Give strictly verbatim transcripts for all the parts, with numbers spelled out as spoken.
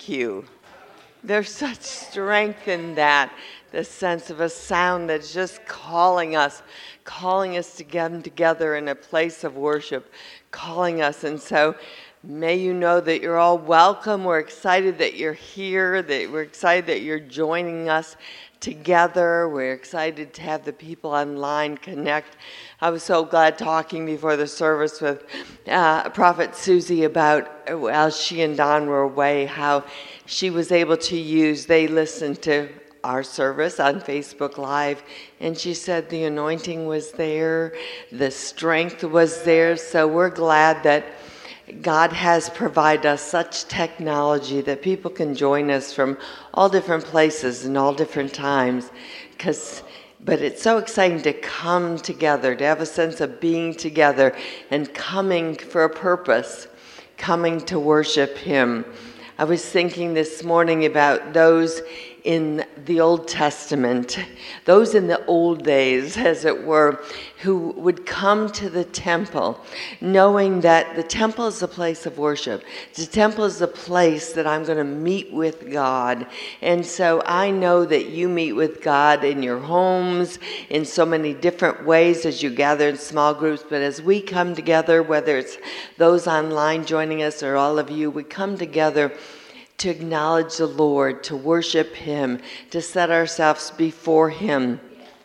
thank you. There's such strength in that, the sense of a sound that's just calling us, calling us to come together in a place of worship, calling us. And so may you know that you're all welcome. We're excited that you're here, that we're excited that you're joining us together. We're excited to have the people online connect. I was so glad talking before the service with uh, Prophet Susie about, as she and Don were away, how she was able to use, they listened to our service on Facebook Live, and she said the anointing was there, the strength was there. So we're glad that God has provided us such technology that people can join us from all different places and all different times. Because, but it's so exciting to come together, to have a sense of being together and coming for a purpose, coming to worship Him. I was thinking this morning about those in the Old Testament, those in the old days, as it were, who would come to the temple, knowing that the temple is a place of worship. The temple is a place that I'm going to meet with God. And so I know that you meet with God in your homes in so many different ways as you gather in small groups. But as we come together, whether it's those online joining us or all of you, we come together to acknowledge the Lord, to worship Him, to set ourselves before Him.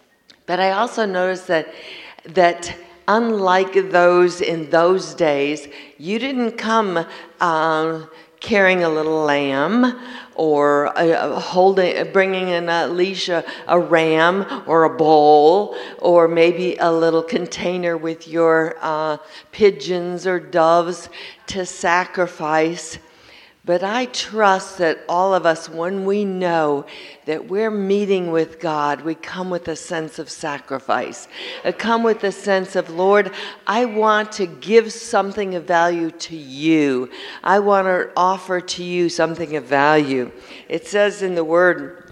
But I also noticed that that unlike those in those days, you didn't come uh, carrying a little lamb or uh, holding, bringing in a leash, a, a ram or a bowl, or maybe a little container with your uh, pigeons or doves to sacrifice. But I trust that all of us, when we know that we're meeting with God, we come with a sense of sacrifice. I come with a sense of, Lord, I want to give something of value to you. I want to offer to you something of value. It says in the Word,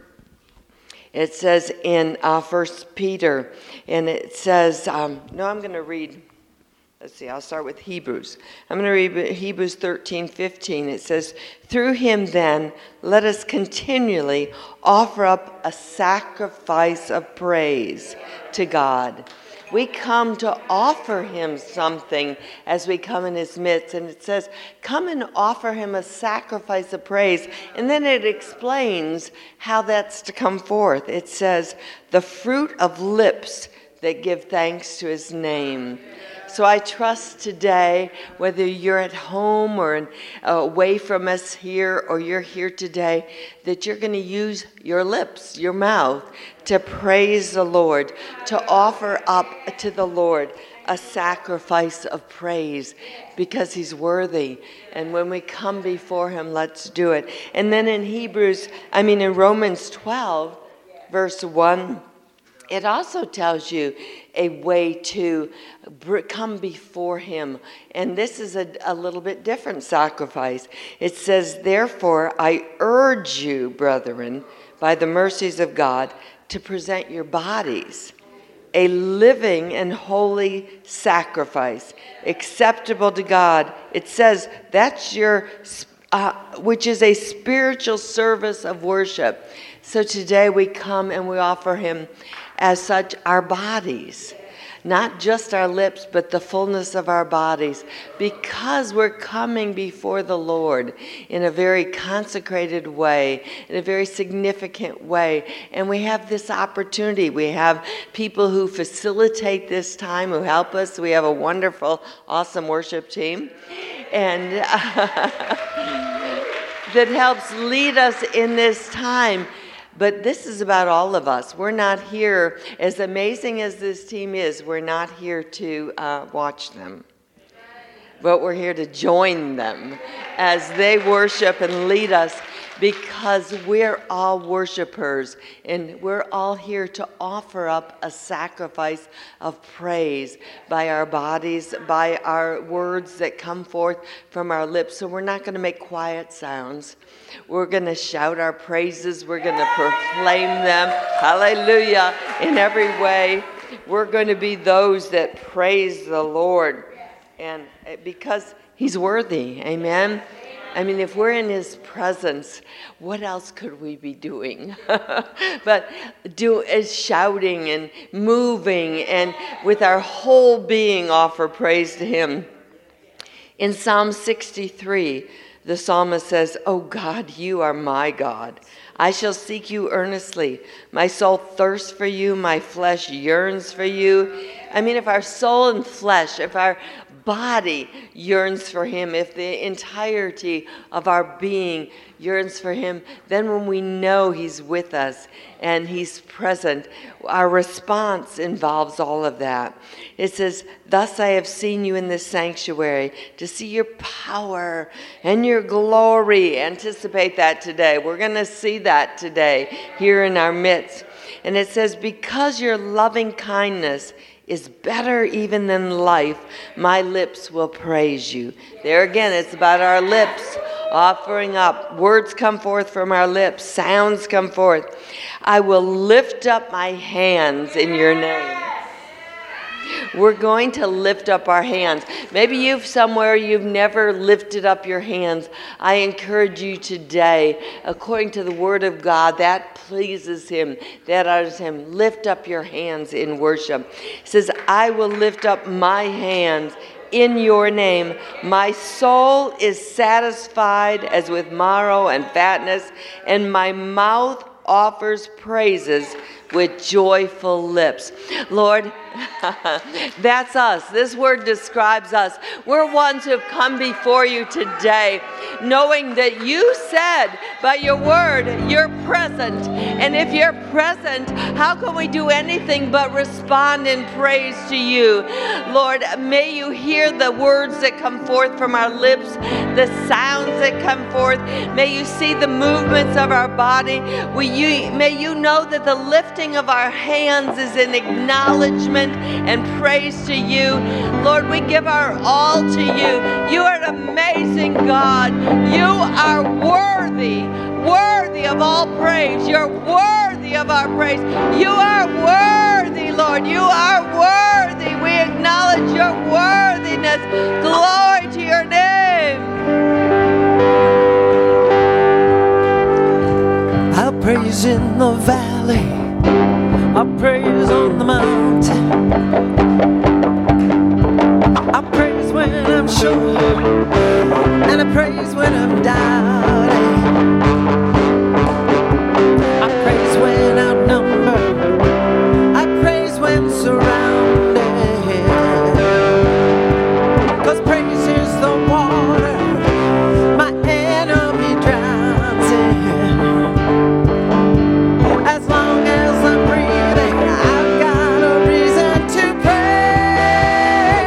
it says in uh, First Peter, and it says, um, no, I'm going to read. Let's see, I'll start with Hebrews. I'm going to read Hebrews thirteen fifteen. It says, through Him then, let us continually offer up a sacrifice of praise to God. We come to offer Him something as we come in His midst. And it says, come and offer Him a sacrifice of praise. And then it explains how that's to come forth. It says, the fruit of lips that give thanks to His name. So I trust today, whether you're at home or in, uh, away from us here, or you're here today, that you're going to use your lips, your mouth, to praise the Lord, to offer up to the Lord a sacrifice of praise, because He's worthy. And when we come before Him, let's do it. And then in Hebrews, I mean in Romans twelve, verse one, it also tells you a way to come before Him. And this is a, a little bit different sacrifice. It says, therefore, I urge you, brethren, by the mercies of God, to present your bodies a living and holy sacrifice, acceptable to God. It says that's your, uh, which is a spiritual service of worship. So today we come and we offer Him as such our bodies, not just our lips, but the fullness of our bodies, because we're coming before the Lord in a very consecrated way, in a very significant way. And we have this opportunity. We have people who facilitate this time, who help us. We have a wonderful, awesome worship team, and uh, that helps lead us in this time. But this is about all of us. We're not here, as amazing as this team is, we're not here to uh, watch them. But we're here to join them as they worship and lead us, because we're all worshipers, and we're all here to offer up a sacrifice of praise by our bodies, by our words that come forth from our lips. So we're not going to make quiet sounds. We're going to shout our praises. We're going to proclaim them. Hallelujah. In every way, we're going to be those that praise the Lord. And because He's worthy. Amen. I mean, if we're in his presence, what else could we be doing? But do is shouting and moving and with our whole being offer praise to him. In Psalm sixty-three, the psalmist says, "Oh God, you are my God. I shall seek you earnestly. My soul thirsts for you. My flesh yearns for you." I mean, if our soul and flesh, if our body yearns for him, if the entirety of our being yearns for him, then when we know he's with us and he's present, our response involves all of that. It says, "Thus I have seen you in this sanctuary, to see your power and your glory." Anticipate that today. We're going to see that today here in our midst. And it says, "Because your loving kindness is better even than life, my lips will praise you." There again, it's about our lips offering up. Words come forth from our lips. Sounds come forth. "I will lift up my hands in your name." We're going to lift up our hands. Maybe you've somewhere you've never lifted up your hands. I encourage you today, according to the word of God, that pleases him, that honors him. Lift up your hands in worship. It says, "I will lift up my hands in your name. My soul is satisfied as with marrow and fatness, and my mouth offers praises with joyful lips." Lord, that's us. This word describes us. We're ones who have come before you today, knowing that you said by your word, you're present. And if you're present, how can we do anything but respond in praise to you? Lord, may you hear the words that come forth from our lips, the sounds that come forth. May you see the movements of our body. Will you, may you know that the lifting of our hands is an acknowledgement and praise to you. Lord, we give our all to you. You are an amazing God. You are worthy, worthy of all praise. You're worthy of our praise. You are worthy, Lord. You are worthy. We acknowledge your worthiness. Glory to your name. I'll praise in the valley, I'll praise on the mountain, I'll praise when I'm sure, and I praise when I'm doubting. I praise when outnumbered, I praise when surrounded, 'cause praise is the water my enemy drowns in. As long as I'm breathing, I've got a reason to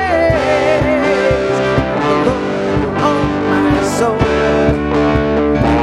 praise the Lord, oh my soul.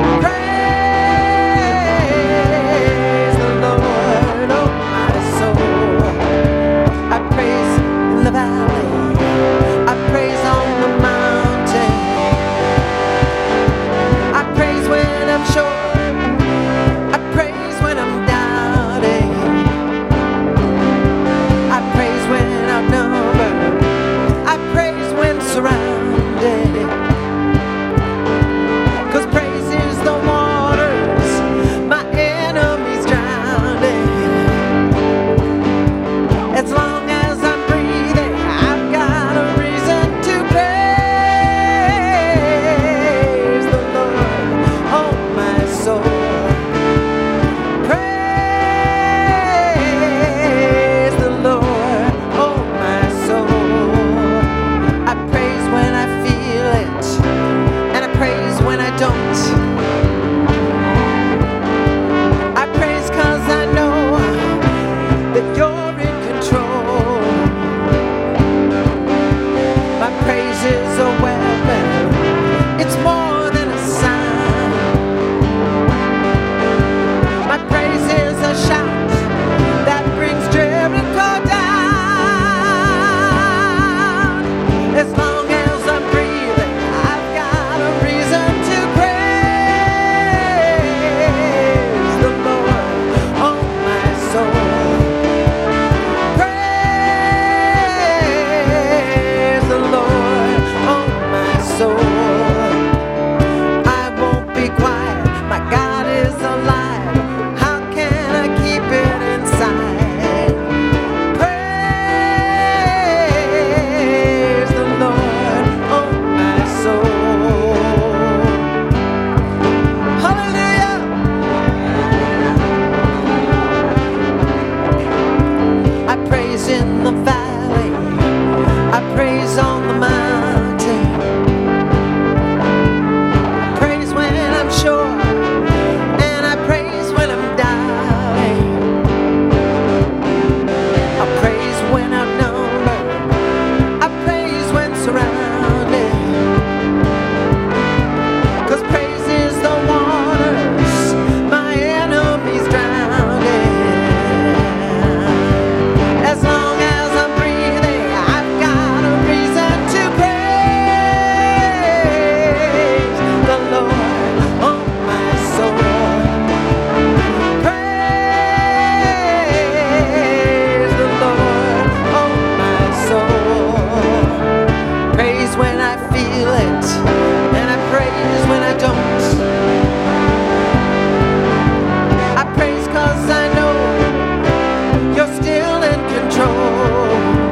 still in control.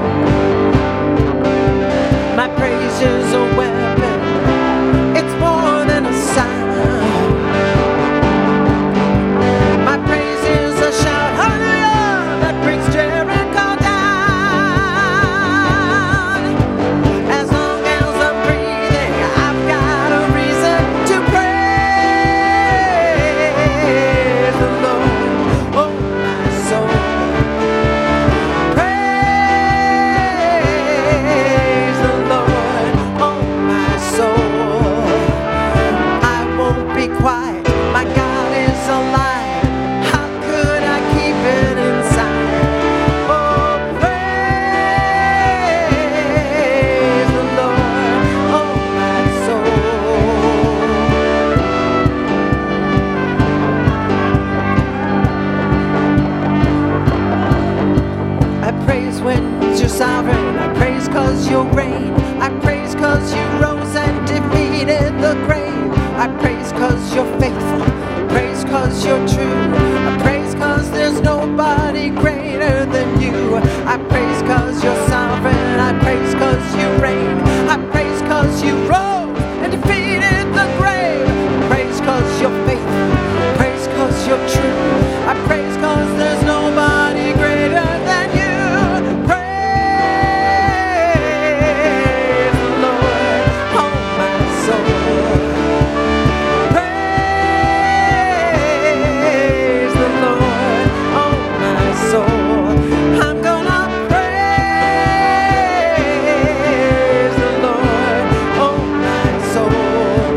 My praise is a weapon, it's more than a sound. My praise is a shout, hallelujah, that brings Jericho down. As long as I'm breathing, I've got a reason to praise the Lord, oh my soul. Praise the Lord, oh my soul. I won't be quiet, my God is alive. How could I keep it inside? Oh, praise the Lord, oh my soul. I praise when you're sovereign. I praise cause you reign. I praise cause you rose and defeated the grave. I praise cause you're faithful. Praise cause you're true. I praise cause there's nobody greater than you. I praise cause you're sovereign. I praise cause you reign. I praise cause you rose and defeated the grave. Praise cause you're faithful. Praise cause you're true. I praise cause there's nobody greater than you. Praise the Lord, oh my soul. Praise the Lord, oh my soul. I'm gonna praise the Lord, oh my soul.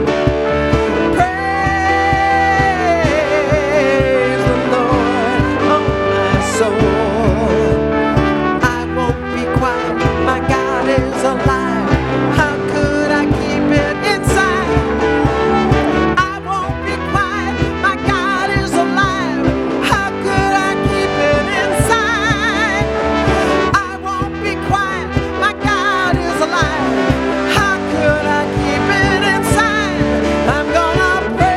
Praise the Lord, oh my soul. I won't be quiet, my God is alive. How could I keep it inside? I won't be quiet, my God is alive. How could I keep it inside? I won't be quiet, my God is alive. How could I keep it inside? I'm gonna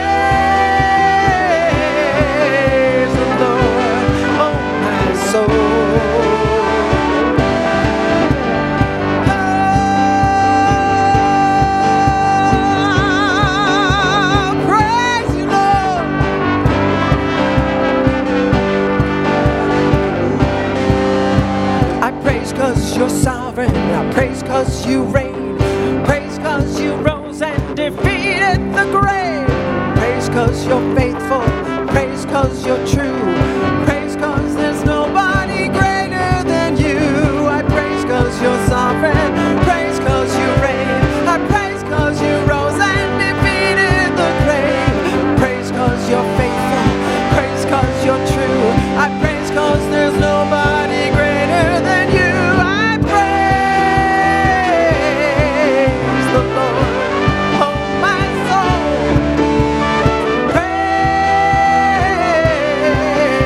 praise the Lord, oh my soul. Oh, praise you, Lord. I praise cause you're sovereign. I praise cause you reign. Praise cause you rose and defeated the grave. Praise cause you're faithful. Praise cause you're true. Praise cause there's nobody greater than you. I praise cause you're sovereign. Praise cause you reign. I praise cause you rose and defeated the grave. Praise cause you're faithful. Praise cause you're true. I praise cause there's nobody greater than you. I praise the Lord, oh my soul. Praise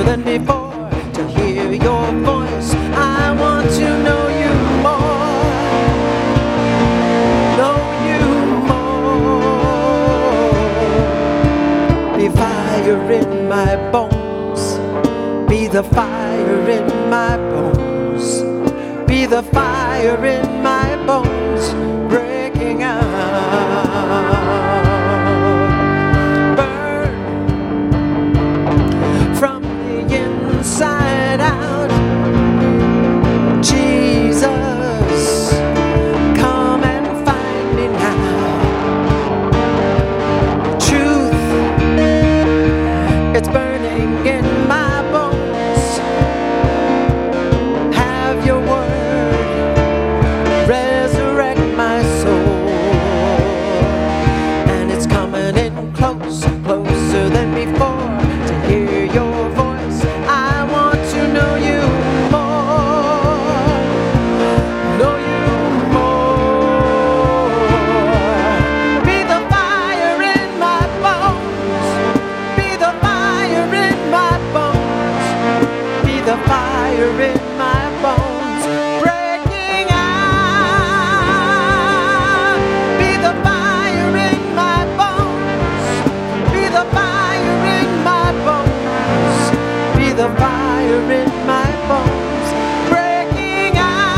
than before to hear your voice. I want to know you more, know you more. Be fire in my bones, be the fire in my bones, be the fire in my bones, breaking out. Burn from the inside out. Jesus, come and find me now. Truth, it's burning in my bones. Have your word resurrect my soul, and it's coming in close, closer than before to hear your voice. I want to know you more, know you more. Be the fire in my bones, be the fire in my bones, be the fire in my bones, breaking out. Be the fire in my bones, be the fire in my bones, be the fire in my bones, breaking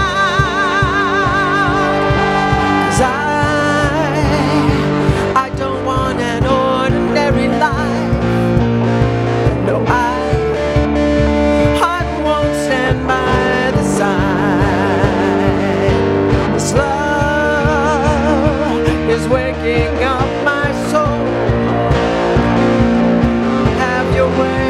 out. 'Cause I, I don't want an ordinary life. No, I, I won't stand by the side. This love is waking up my soul. Have your way.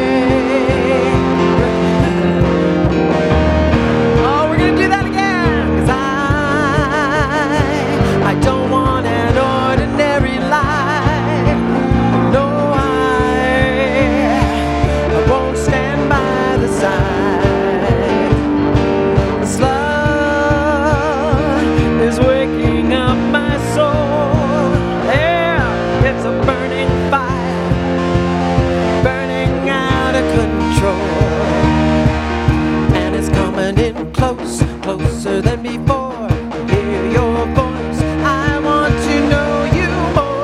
Oh, we're gonna do that again. 'Cause I, I don't want an ordinary life. No, I, I won't stand by the side. This love is waking up my soul. Yeah, it's a burning fire, burning out of control, and it's coming in close, closer than before. Hear your voice. I want to know you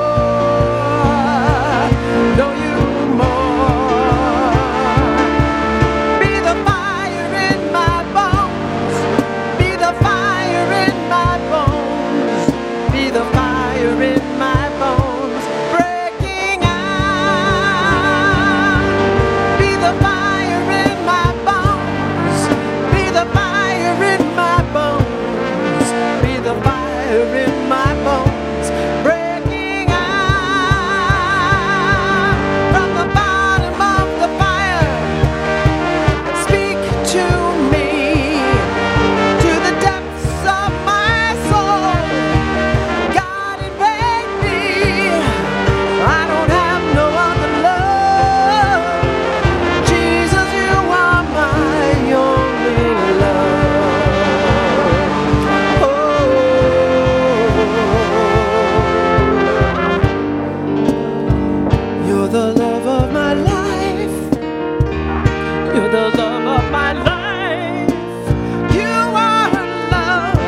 more, know you more. Be the fire in my bones, be the fire in my bones, be the fire in my bones, breaking out. Be the fire in my bones, be the fire in my bones, be the fire in my bones, breaking out. From the bottom of the fire, speak to me, to the depths of my soul. God, invade me. I don't have no other love. Jesus, you are my only love. Oh, you're the love of my life. You're the love of my life. You are love.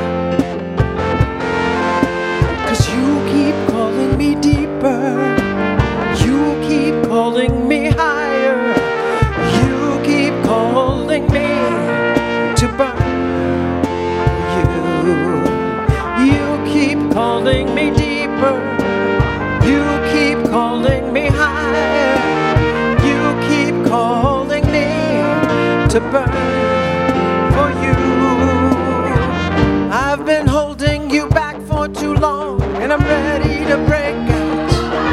'Cause you keep calling me deeper. You keep calling me higher. You keep calling me to burn you. You keep calling me deeper. You keep calling me higher. You keep calling me to burn for you. I've been holding you back for too long, and I'm ready to break out.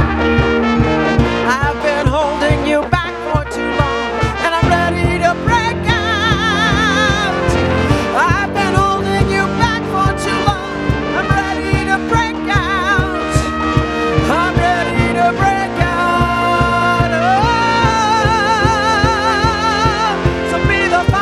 I've been holding you back for too long, and I'm ready to break out. I've been holding you back for too long. I'm ready to break out. I'm ready to break out. Oh, so be the fire.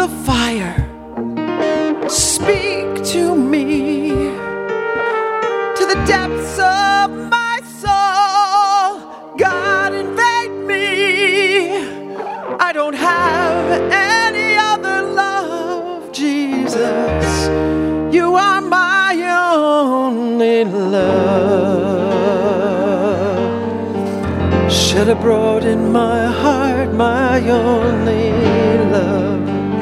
of fire, speak to me, to the depths of my soul. God, invade me. I don't have any other love, Jesus. You are my only love. Shed abroad in my heart, my only love.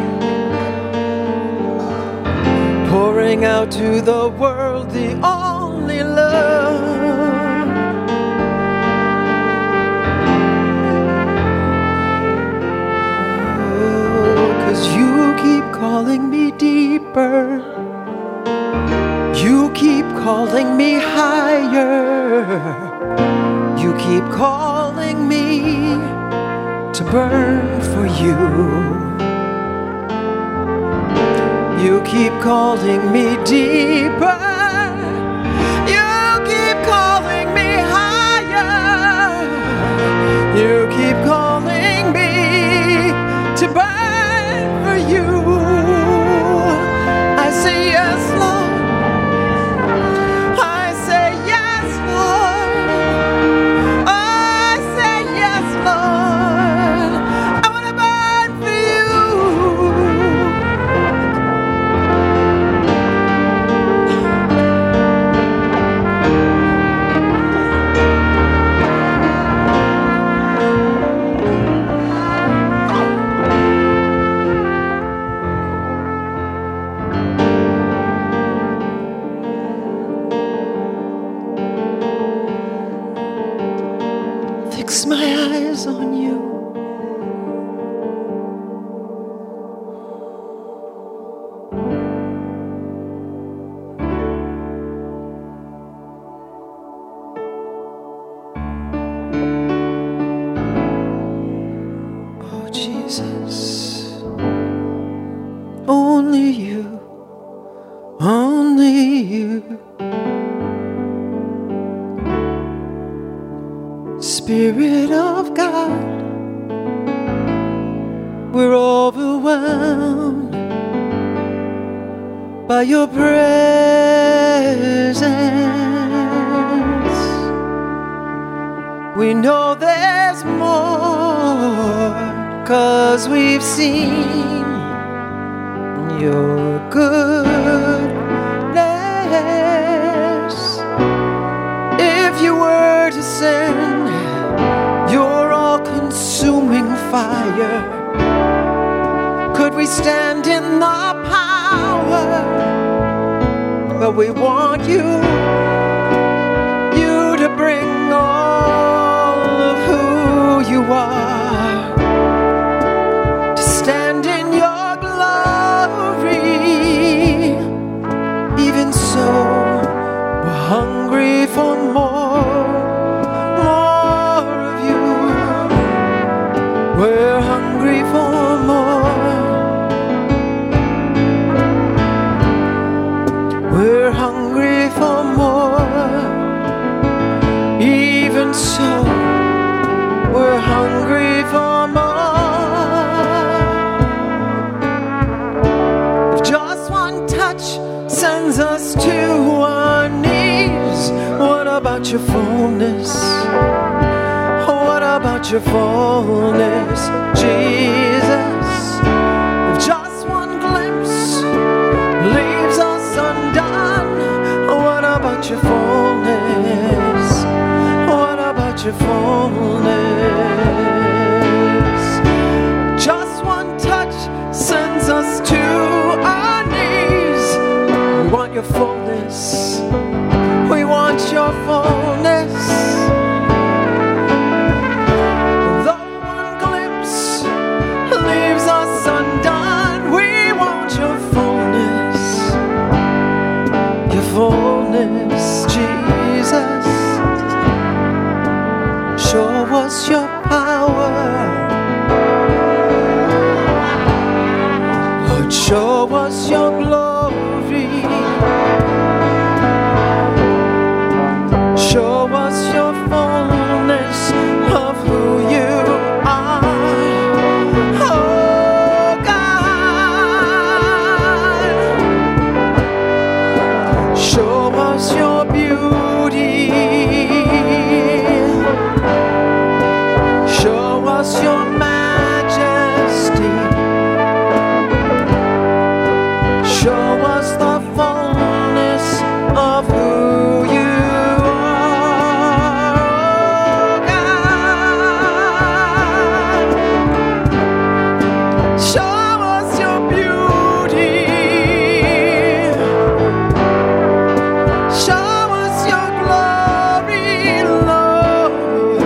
Pouring out to the world, the only love. Oh, 'cause you keep calling me deeper. You keep calling me higher. You keep calling me to burn for you. You keep calling me deeper. You keep calling me higher. You keep calling me to burn for you. I say yes, Lord. I say yes, Lord. I say yes, Lord. I want to burn for you. Fix my eyes on you. Oh, Jesus. Only you. Only you. Spirit of God, we're overwhelmed by your presence. We know there's more, 'cause we've seen your goodness. If you were to send your all-consuming fire, could we stand in the power? But we want you, you to bring all of who you are, to stand in your glory. Even so, we're hungry for more. We're hungry for more. We're hungry for more. Even so, we're hungry for more. If just one touch sends us to our knees, what about your fullness? What about your fullness, Jesus? If just one glimpse leaves us undone, what about your fullness? What about your fullness? Just one touch sends us to our knees. We want your fullness. We want your fullness. Fullness, Jesus, show us your power. Lord, show us your glory. Show us your fullness of who you are. Oh God. Show us your beauty. Show us your glory, Lord.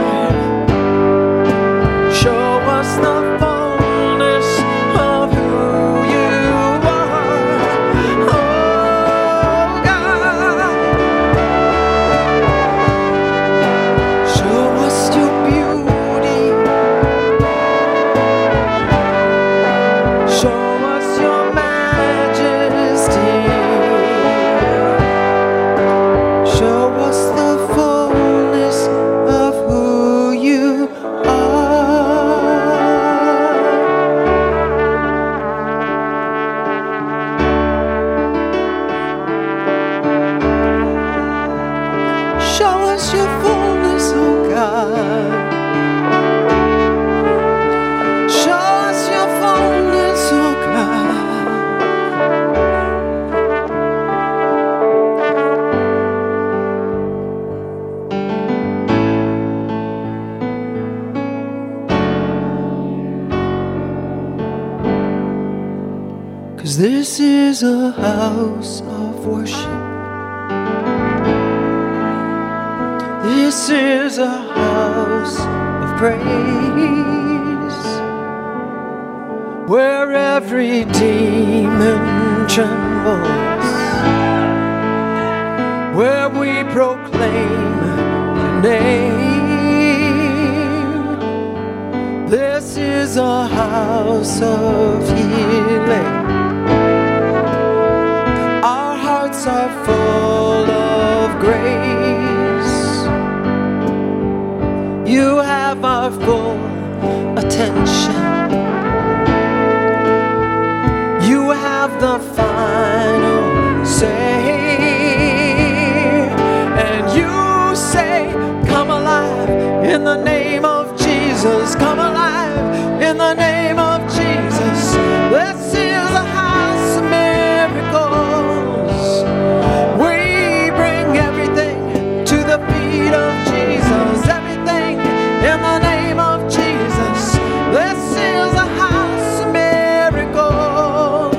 Show us the fullness of who you are. Oh God, show us your beauty. Show us your majesty. Show us the fullness of who you are. Show us your fullness, oh God. Show us your fullness, oh God. Cause this is a house of worship. This is a house of praise, where every demon trembles, where we proclaim your name. This is a house of healing. Our hearts are full of grace. You have our full attention. You have the final say. And you say, come alive in the name of Jesus. Come alive in the name of Jesus. This is a house of miracles. We bring everything to the feet of Jesus. Everything in the name of Jesus. This is a house of miracles.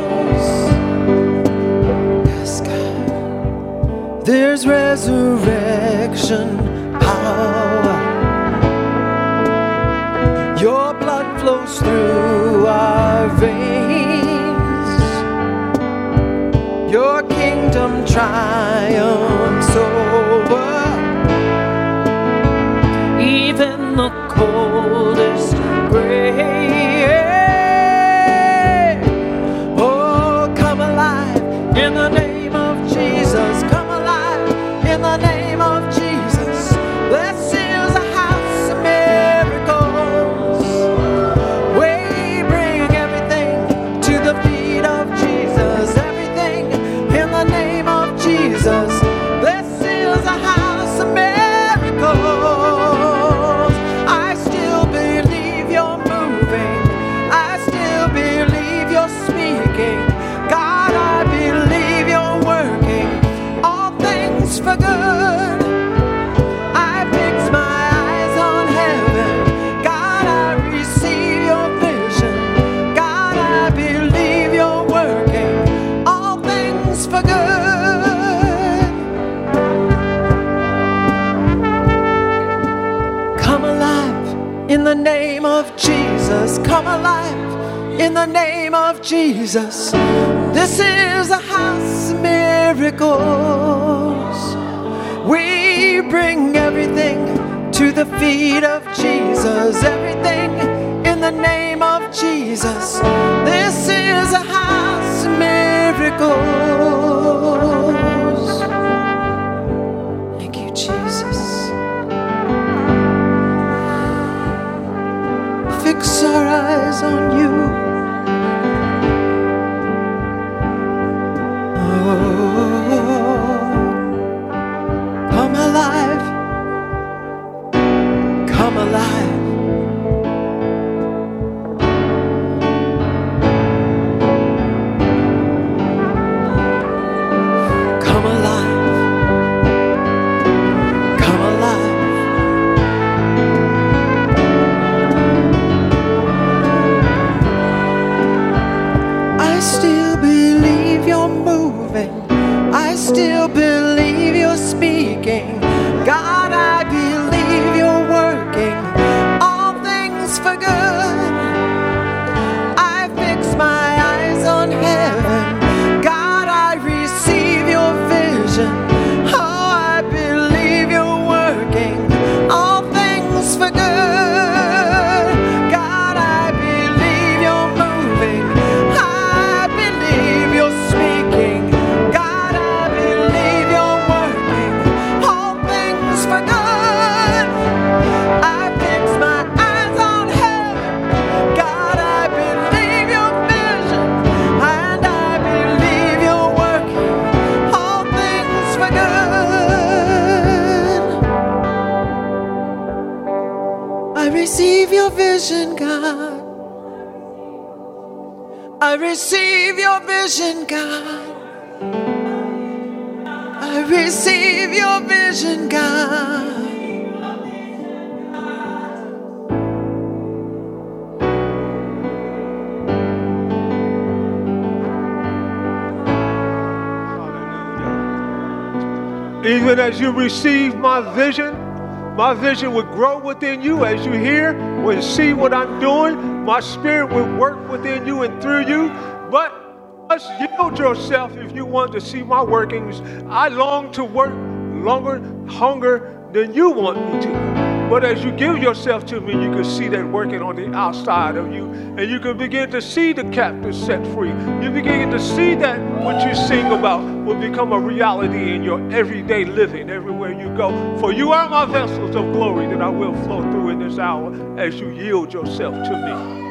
Yes, God. There's resurrection power. Your blood flows through our veins. Your kingdom triumphs over even the coldest grave. Oh, come alive in the name of Jesus. Come alive in the name of Jesus. This is a house of miracles. We bring everything to the feet of Jesus. Everything in the name of Jesus. This is a house of miracles. I still believe you're moving. I still believe you're speaking. God, I believe you're working all things for good. I fix my eyes on heaven. God, I receive your vision. God, I believe you're working all things for good. Come alive in the name of Jesus. Come alive in the name of Jesus. This is a house of miracles. We bring everything to the feet of Jesus. Everything in the name of Jesus. This is a house of miracles. Thank you, Jesus. Fix our eyes on you. Come alive, come alive. I receive your vision, God. I receive your vision, God. Even as you receive my vision, my vision will grow within you. As you hear, will see what I'm doing, my spirit will work within you and through you. But just yield yourself if you want to see my workings. I long to work longer, hunger than you want me to. But as you give yourself to me, you can see that working on the outside of you. And you can begin to see the captives set free. You begin to see that what you sing about will become a reality in your everyday living everywhere you go. For you are my vessels of glory that I will flow through in this hour as you yield yourself to me.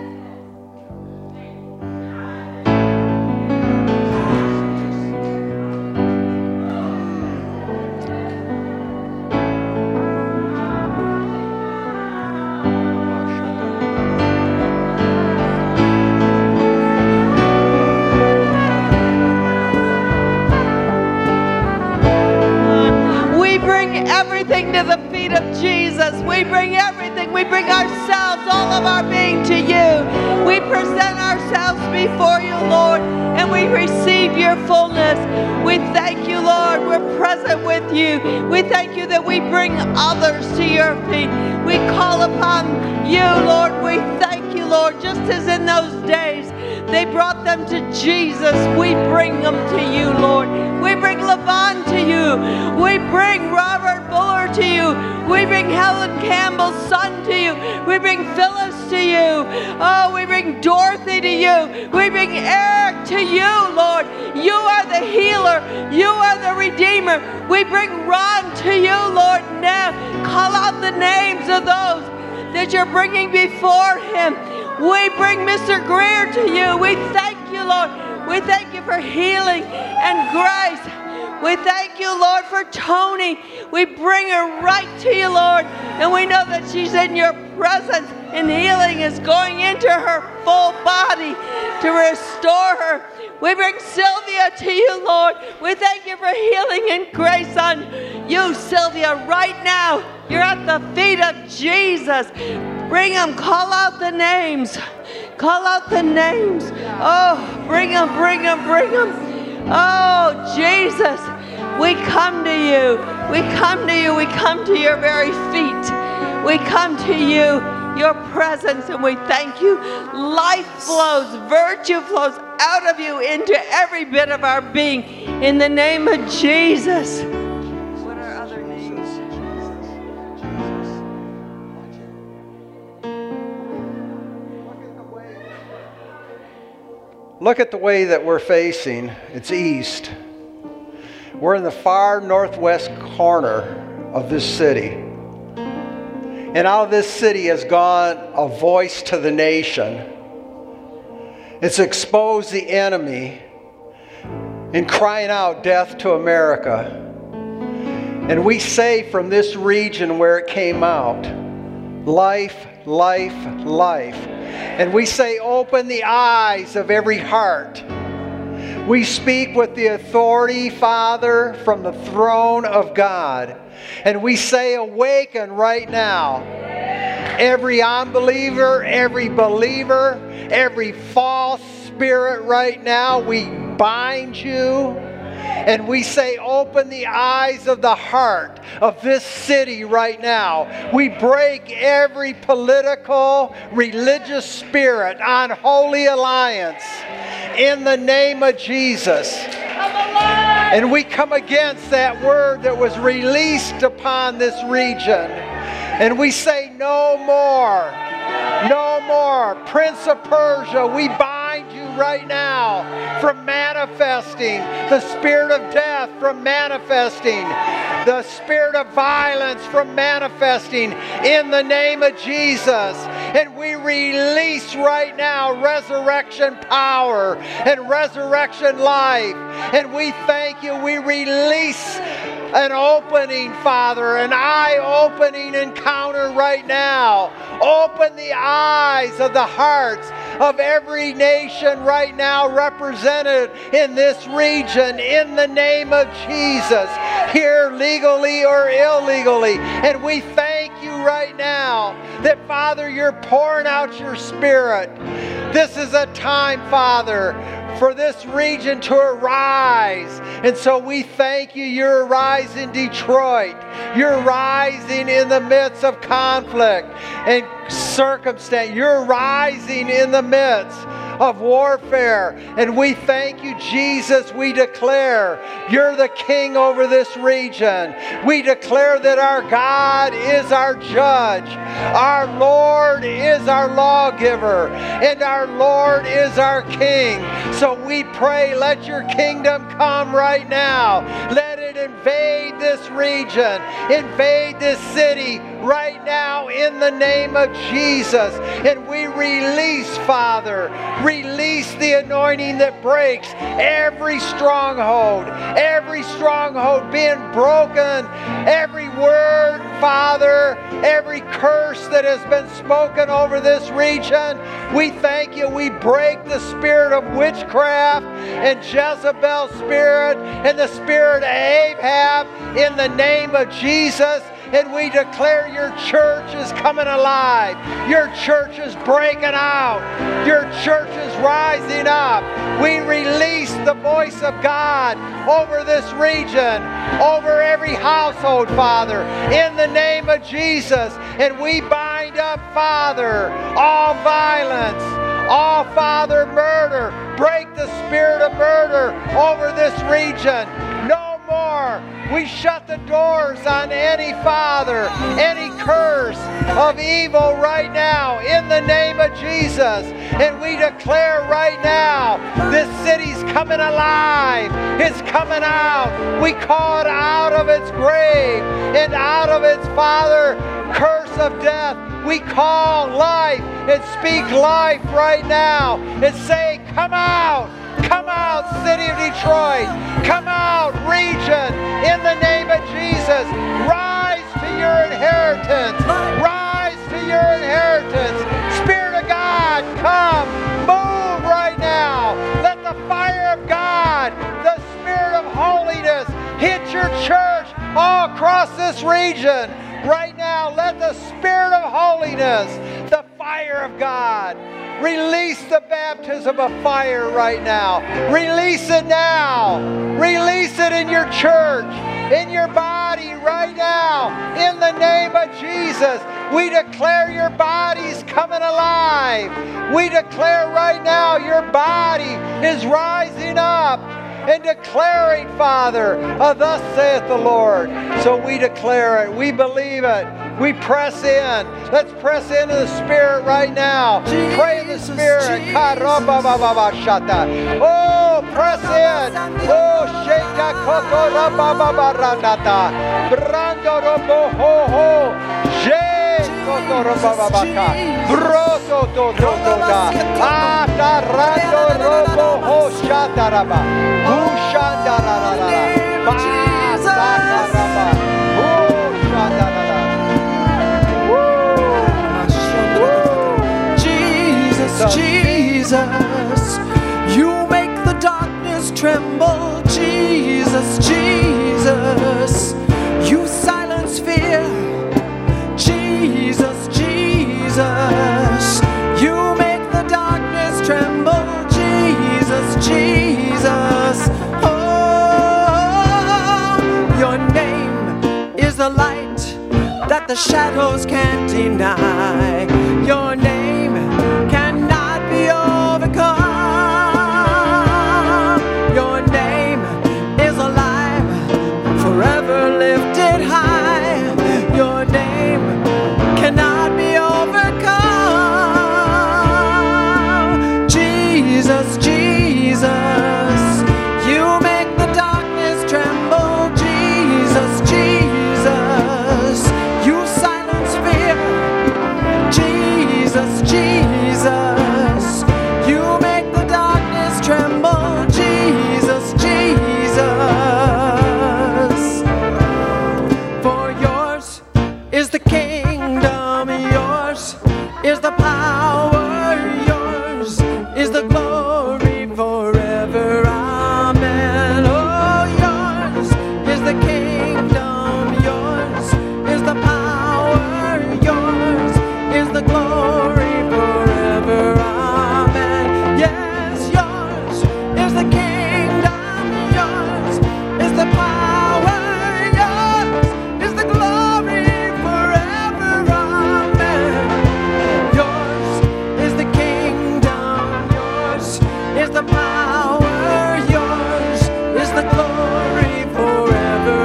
To the feet of Jesus. We bring everything. We bring ourselves, all of our being to you. We present ourselves before you, Lord, and we receive your fullness. We thank you, Lord. We're present with you. We thank you that we bring others to your feet. We call upon you, Lord. We thank you, Lord, just as in those days they brought them to Jesus. We bring them to you, Lord. We bring Levon to you. We bring Robert Buller to you. We bring Helen Campbell's son to you. We bring Phyllis to you. Oh, we bring Dorothy to you. We bring Eric to you, Lord. You are the healer. You are the redeemer. We bring Ron to you, Lord. Now, call out the names of those that you're bringing before him. We bring Mister Greer to you. We thank you, Lord. We thank you for healing and grace. We thank you, Lord, for Tony. We bring her right to you, Lord. And we know that she's in your presence, and healing is going into her full body to restore her. We bring Sylvia to you, Lord. We thank you for healing and grace on you, Sylvia, right now. You're at the feet of Jesus. Bring them. Call out the names. Call out the names. Oh, bring them, bring them, bring them. Oh, Jesus, we come to you. We come to you. We come to your very feet. We come to you, your presence, and we thank you. Life flows, virtue flows out of you into every bit of our being. In the name of Jesus. What are other names? Look at the way that we're facing. It's east. We're in the far northwest corner of this city. And out of this city has gone a voice to the nation. It's exposed the enemy in crying out death to America. And we say from this region where it came out, life, life, life. And we say, open the eyes of every heart. We speak with the authority, Father, from the throne of God. And we say, awaken right now. Every unbeliever, every believer, every false spirit right now, we bind you. And we say, open the eyes of the heart of this city right now. We break every political, religious spirit on Holy Alliance in the name of Jesus. And we come against that word that was released upon this region. And we say, no more. No more. Prince of Persia, we bind you right now from manifesting. The spirit of death from manifesting. The spirit of violence from manifesting in the name of Jesus. And we release right now resurrection power and resurrection life. And we thank you. We release an opening, Father, an eye-opening encounter right now. Open the eyes of the hearts of every nation right now represented in this region in the name of Jesus, here legally or illegally. And we thank you right now that, Father, you're pouring out your Spirit. This is a time, Father, for this region to arise. And so we thank you. You're rising Detroit. You're rising in the midst of conflict and circumstance. You're rising in the midst of warfare. And we thank you, Jesus. We declare you're the King over this region. We declare that our God is our judge. Our Lord is our lawgiver. And our Lord is our King. So we pray, let your kingdom come right now. Let it invade this region, invade this city right now in the name of Jesus. And we release, Father, release the anointing that breaks every stronghold, every stronghold being broken, every word, Father, every curse that has been spoken over this region. We thank you. We break the spirit of witchcraft and Jezebel's spirit and the spirit of Ahab in the name of Jesus. And we declare your church is coming alive. Your church is breaking out. Your church is rising up. We release the voice of God over this region, over every household, Father, in the name of Jesus. And we bind up, Father, all violence, all, Father, murder. Break the spirit of murder over this region. No more. We shut the doors on any, Father, any curse of evil right now in the name of Jesus. And we declare right now, this city's coming alive. It's coming out. We call it out of its grave and out of its, Father, curse of death. We call life and speak life right now and say, come out. Come out, city of Detroit. Come out, region, in the name of Jesus. Rise to your inheritance. Rise to your inheritance. Spirit of God, come. Move right now. Let the fire of God, the Spirit of holiness, hit your church all across this region. Right now, let the Spirit of holiness, the fire of God, release the baptism of fire right now. Release it now. Release it in your church, in your body right now. In the name of Jesus, we declare your body's coming alive. We declare right now your body is rising up and declaring, Father, oh, thus saith the Lord. So we declare it. We believe it. We press in. Let's press into the Spirit right now. Jesus, pray in the Spirit. Oh, press in. Oh, sheka koto rabababarandata. Brando robo ho ho. Je koto rabababaka. Broto to to to da. Ata rando robo ho shataraba. Ushandararara. Ba sataraba. Oh, shandarara. Jesus, you make the darkness tremble. Jesus, Jesus, you silence fear. Jesus, Jesus, you make the darkness tremble. Jesus, Jesus, oh, your name is the light that the shadows can't deny. Your name cannot be overcome. Your name is alive, forever lifted high. Your name cannot be overcome. Jesus, Jesus, you make the darkness tremble. Jesus, Jesus, you silence fear. Jesus, Jesus, you make the darkness tremble. Jesus, Jesus, for yours is the kingdom, yours is the power, yours Yours the kingdom, yours is the power, yours is the glory forever. Amen. Yours is the kingdom, yours is the power, yours is the glory forever.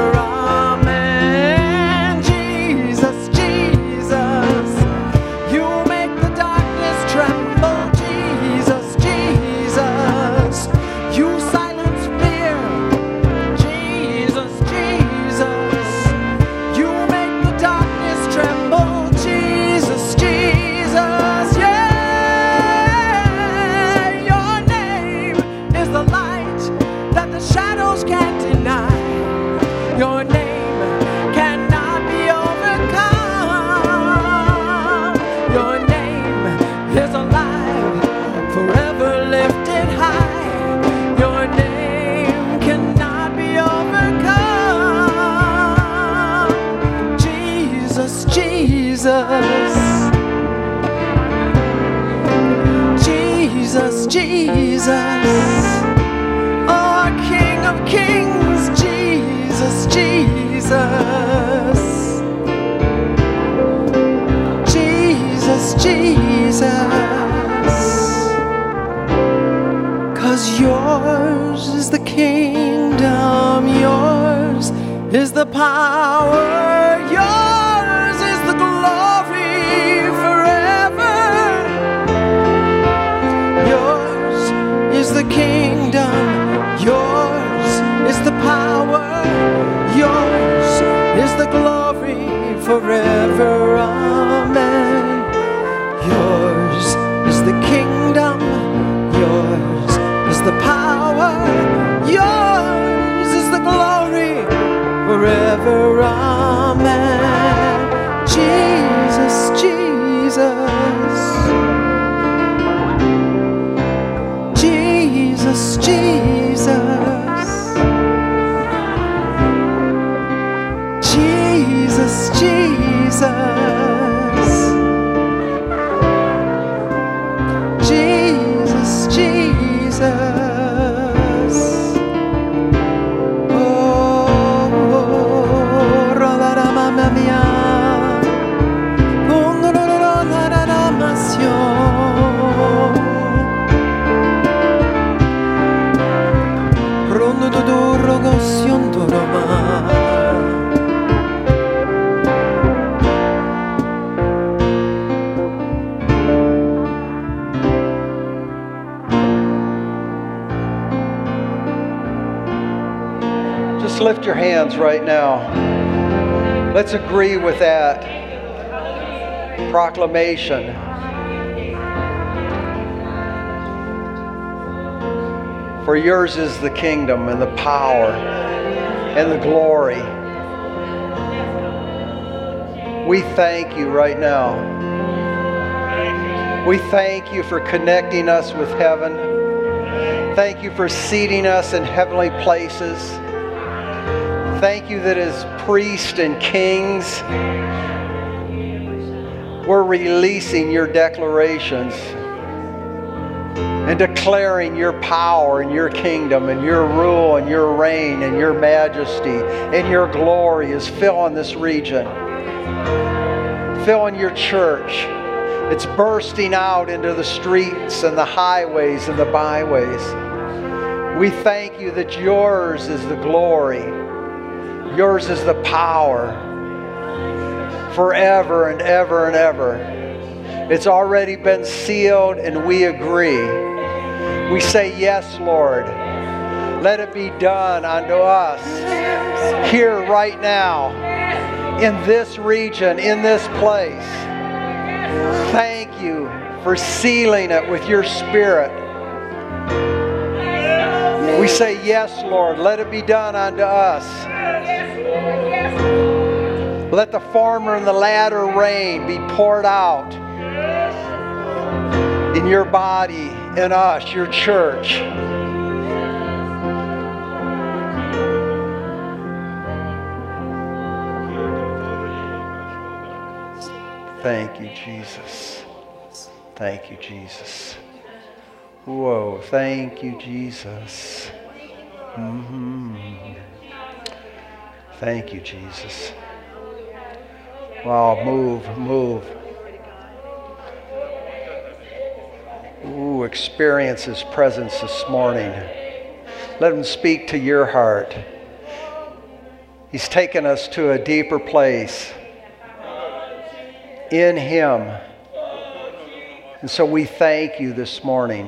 Amen. Jesus, Jesus, you make the darkness tremble. Jesus, Jesus, you silence fear. Jesus, Jesus, you make the darkness tremble. Jesus, Jesus, yeah. Your name is the light that the shadows can't deny. Your name cannot be overcome. Your name is alive, forever lifted high. Your name cannot be overcome. Jesus, Jesus, Jesus, Jesus, our King of Kings. Jesus, Jesus, Jesus, Jesus, 'cause yours is the kingdom, yours is the power, yours is the glory forever. Yours is the kingdom, yours is the power, yours is the glory forever. Amen. Yours is the kingdom, yours is the power, yours is the glory forever. Amen. Jesus, Jesus, Jesus, Jesus, Jesus, Jesus, Jesus, Jesus. Oh, ra la la mamma mia. Oh, no, no, no, no, na, na, na, masio. Rondo do do rogo siondo roma. Just lift your hands right now. Let's agree with that proclamation. For yours is the kingdom and the power and the glory. We thank you right now. We thank you for connecting us with heaven. Thank you for seating us in heavenly places. Thank you that as priests and kings, we're releasing your declarations and declaring your power and your kingdom and your rule and your reign and your majesty and your glory is filling this region, filling your church. It's bursting out into the streets and the highways and the byways. We thank you that yours is the glory, yours is the power forever and ever and ever. It's already been sealed and we agree. We say, yes, Lord. Let it be done unto us here right now, in this region, in this place. Thank you for sealing it with your Spirit. We say, yes, Lord. Let it be done unto us. Let the former and the latter rain be poured out in your body, in us, your church. Thank you, Jesus. Thank you, Jesus. Whoa, thank you, Jesus. Mm-hmm. Thank you, Jesus. Wow, move, move. Ooh, experience His presence this morning. Let Him speak to your heart. He's taken us to a deeper place in Him. And so we thank you this morning.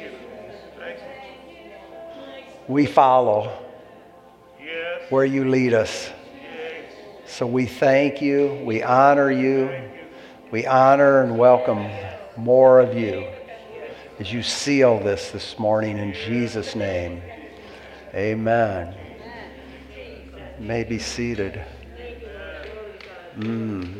We follow where you lead us. So we thank you, we honor you, we honor and welcome more of you as you seal this this morning in Jesus' name. Amen. You may be seated. Mm.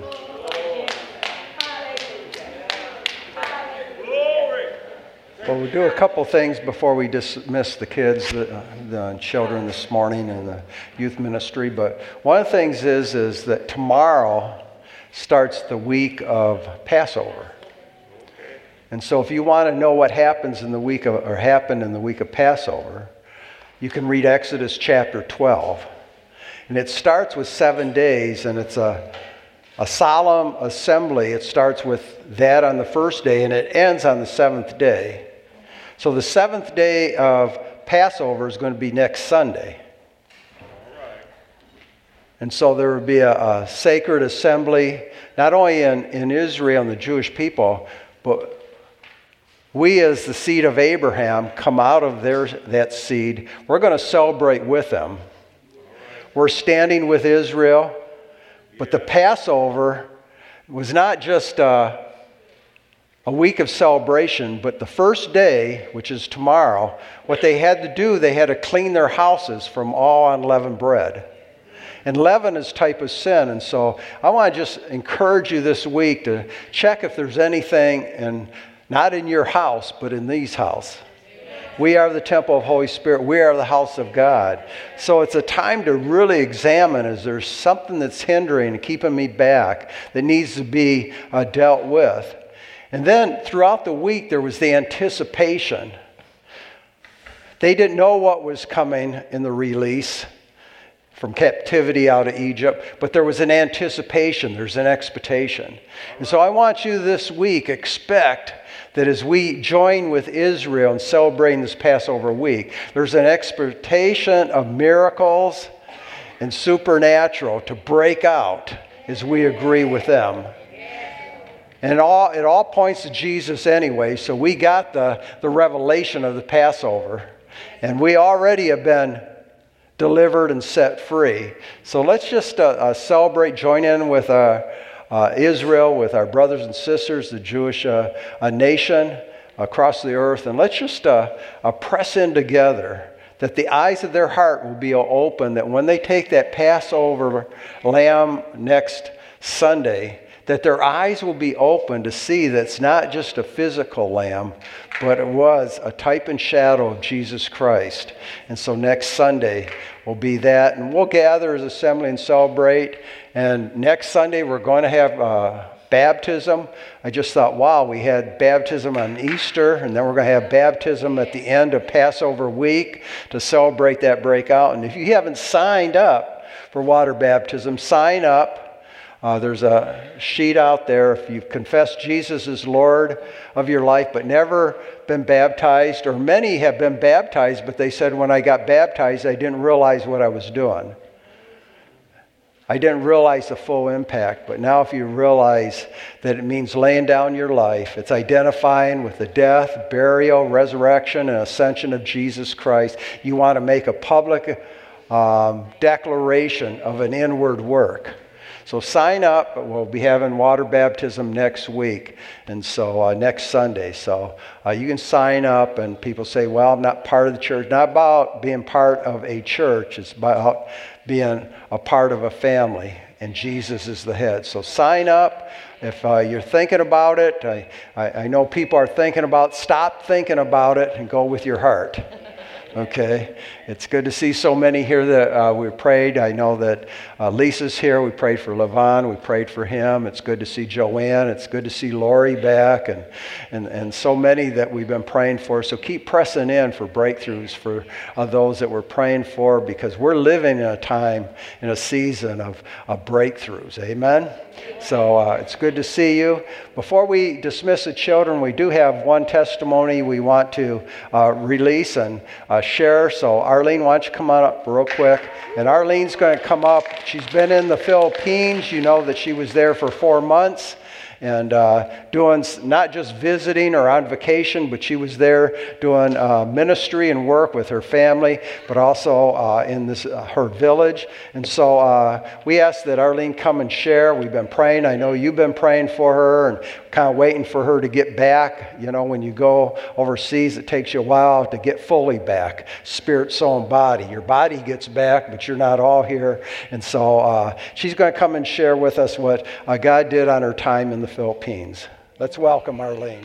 Well, we'll do a couple things before we dismiss the kids, the, the children this morning and the youth ministry. But one of the things is, is that tomorrow starts the week of Passover. And so if you want to know what happens in the week of, or happened in the week of Passover, you can read Exodus chapter twelve. And it starts with seven days, and it's a, a solemn assembly. It starts with that on the first day, and it ends on the seventh day. So the seventh day of Passover is going to be next Sunday. And so there will be a, a sacred assembly, not only in, in Israel and the Jewish people, but we as the seed of Abraham come out of their, that seed. We're going to celebrate with them. We're standing with Israel, but the Passover was not just a, a week of celebration, but the first day, which is tomorrow, what they had to do, they had to clean their houses from all unleavened bread. And leaven is type of sin, and so I want to just encourage you this week to check if there's anything, in, not in your house, but in these houses. We are the temple of Holy Spirit. We are the house of God. So it's a time to really examine, is there something that's hindering and keeping me back that needs to be uh, dealt with? And then throughout the week, there was the anticipation. They didn't know what was coming in the release from captivity out of Egypt, but there was an anticipation. There's an expectation. And so I want you this week, expect that as we join with Israel in celebrating this Passover week, there's an expectation of miracles and supernatural to break out as we agree with them. And it all, it all points to Jesus anyway, so we got the, the revelation of the Passover. And we already have been delivered and set free. So let's just uh, uh, celebrate, join in with uh, uh, Israel, with our brothers and sisters, the Jewish uh, uh, nation across the earth. And let's just uh, uh, press in together that the eyes of their heart will be open, that when they take that Passover lamb next Sunday, that their eyes will be open to see that it's not just a physical lamb, but it was a type and shadow of Jesus Christ. And so next Sunday will be that. And we'll gather as assembly and celebrate. And next Sunday we're going to have uh, baptism. I just thought, wow, we had baptism on Easter, and then we're going to have baptism at the end of Passover week to celebrate that breakout. And if you haven't signed up for water baptism, sign up. Uh, there's a sheet out there. If you've confessed Jesus as Lord of your life but never been baptized, or many have been baptized, but they said, when I got baptized, I didn't realize what I was doing. I didn't realize the full impact. But now if you realize that it means laying down your life, it's identifying with the death, burial, resurrection, and ascension of Jesus Christ, you want to make a public um, declaration of an inward work. So sign up. We'll be having water baptism next week, and so uh, next Sunday. So uh, you can sign up, and people say, well, I'm not part of the church. Not about being part of a church. It's about being a part of a family, and Jesus is the head. So sign up. If uh, you're thinking about it, I, I, I know people are thinking about, stop thinking about it and go with your heart. Okay, it's good to see so many here that uh, we prayed. I know that uh, Lisa's here. We prayed for Levon. We prayed for him. It's good to see Joanne. It's good to see Lori back, and and and so many that we've been praying for. So keep pressing in for breakthroughs for uh, those that we're praying for, because we're living in a time, in a season of, of breakthroughs. Amen. So uh, it's good to see you. Before we dismiss the children, we do have one testimony we want to uh, release and uh, share. So Arlene, why don't you come on up real quick? And Arlene's going to come up. She's been in the Philippines. You know that she was there for four months. And uh, doing not just visiting or on vacation, but she was there doing uh, ministry and work with her family, but also uh, in this uh, her village. And so uh, we asked that Arlene come and share. We've been praying. I know you've been praying for her and kind of waiting for her to get back. You know, when you go overseas, it takes you a while to get fully back, spirit, soul, and body. Your body gets back, but you're not all here. And so uh, she's going to come and share with us what uh, God did on her time in the Philippines. Let's welcome Arlene.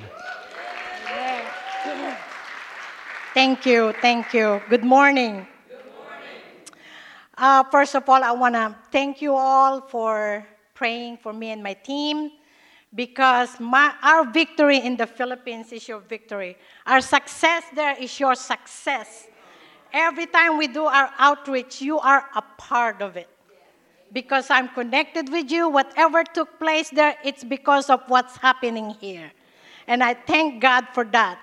Thank you, thank you. Good morning. Good morning. Uh, first of all, I want to thank you all for praying for me and my team, because my, our victory in the Philippines is your victory. Our success there is your success. Every time we do our outreach, you are a part of it. Because I'm connected with you, whatever took place there, it's because of what's happening here. And I thank God for that.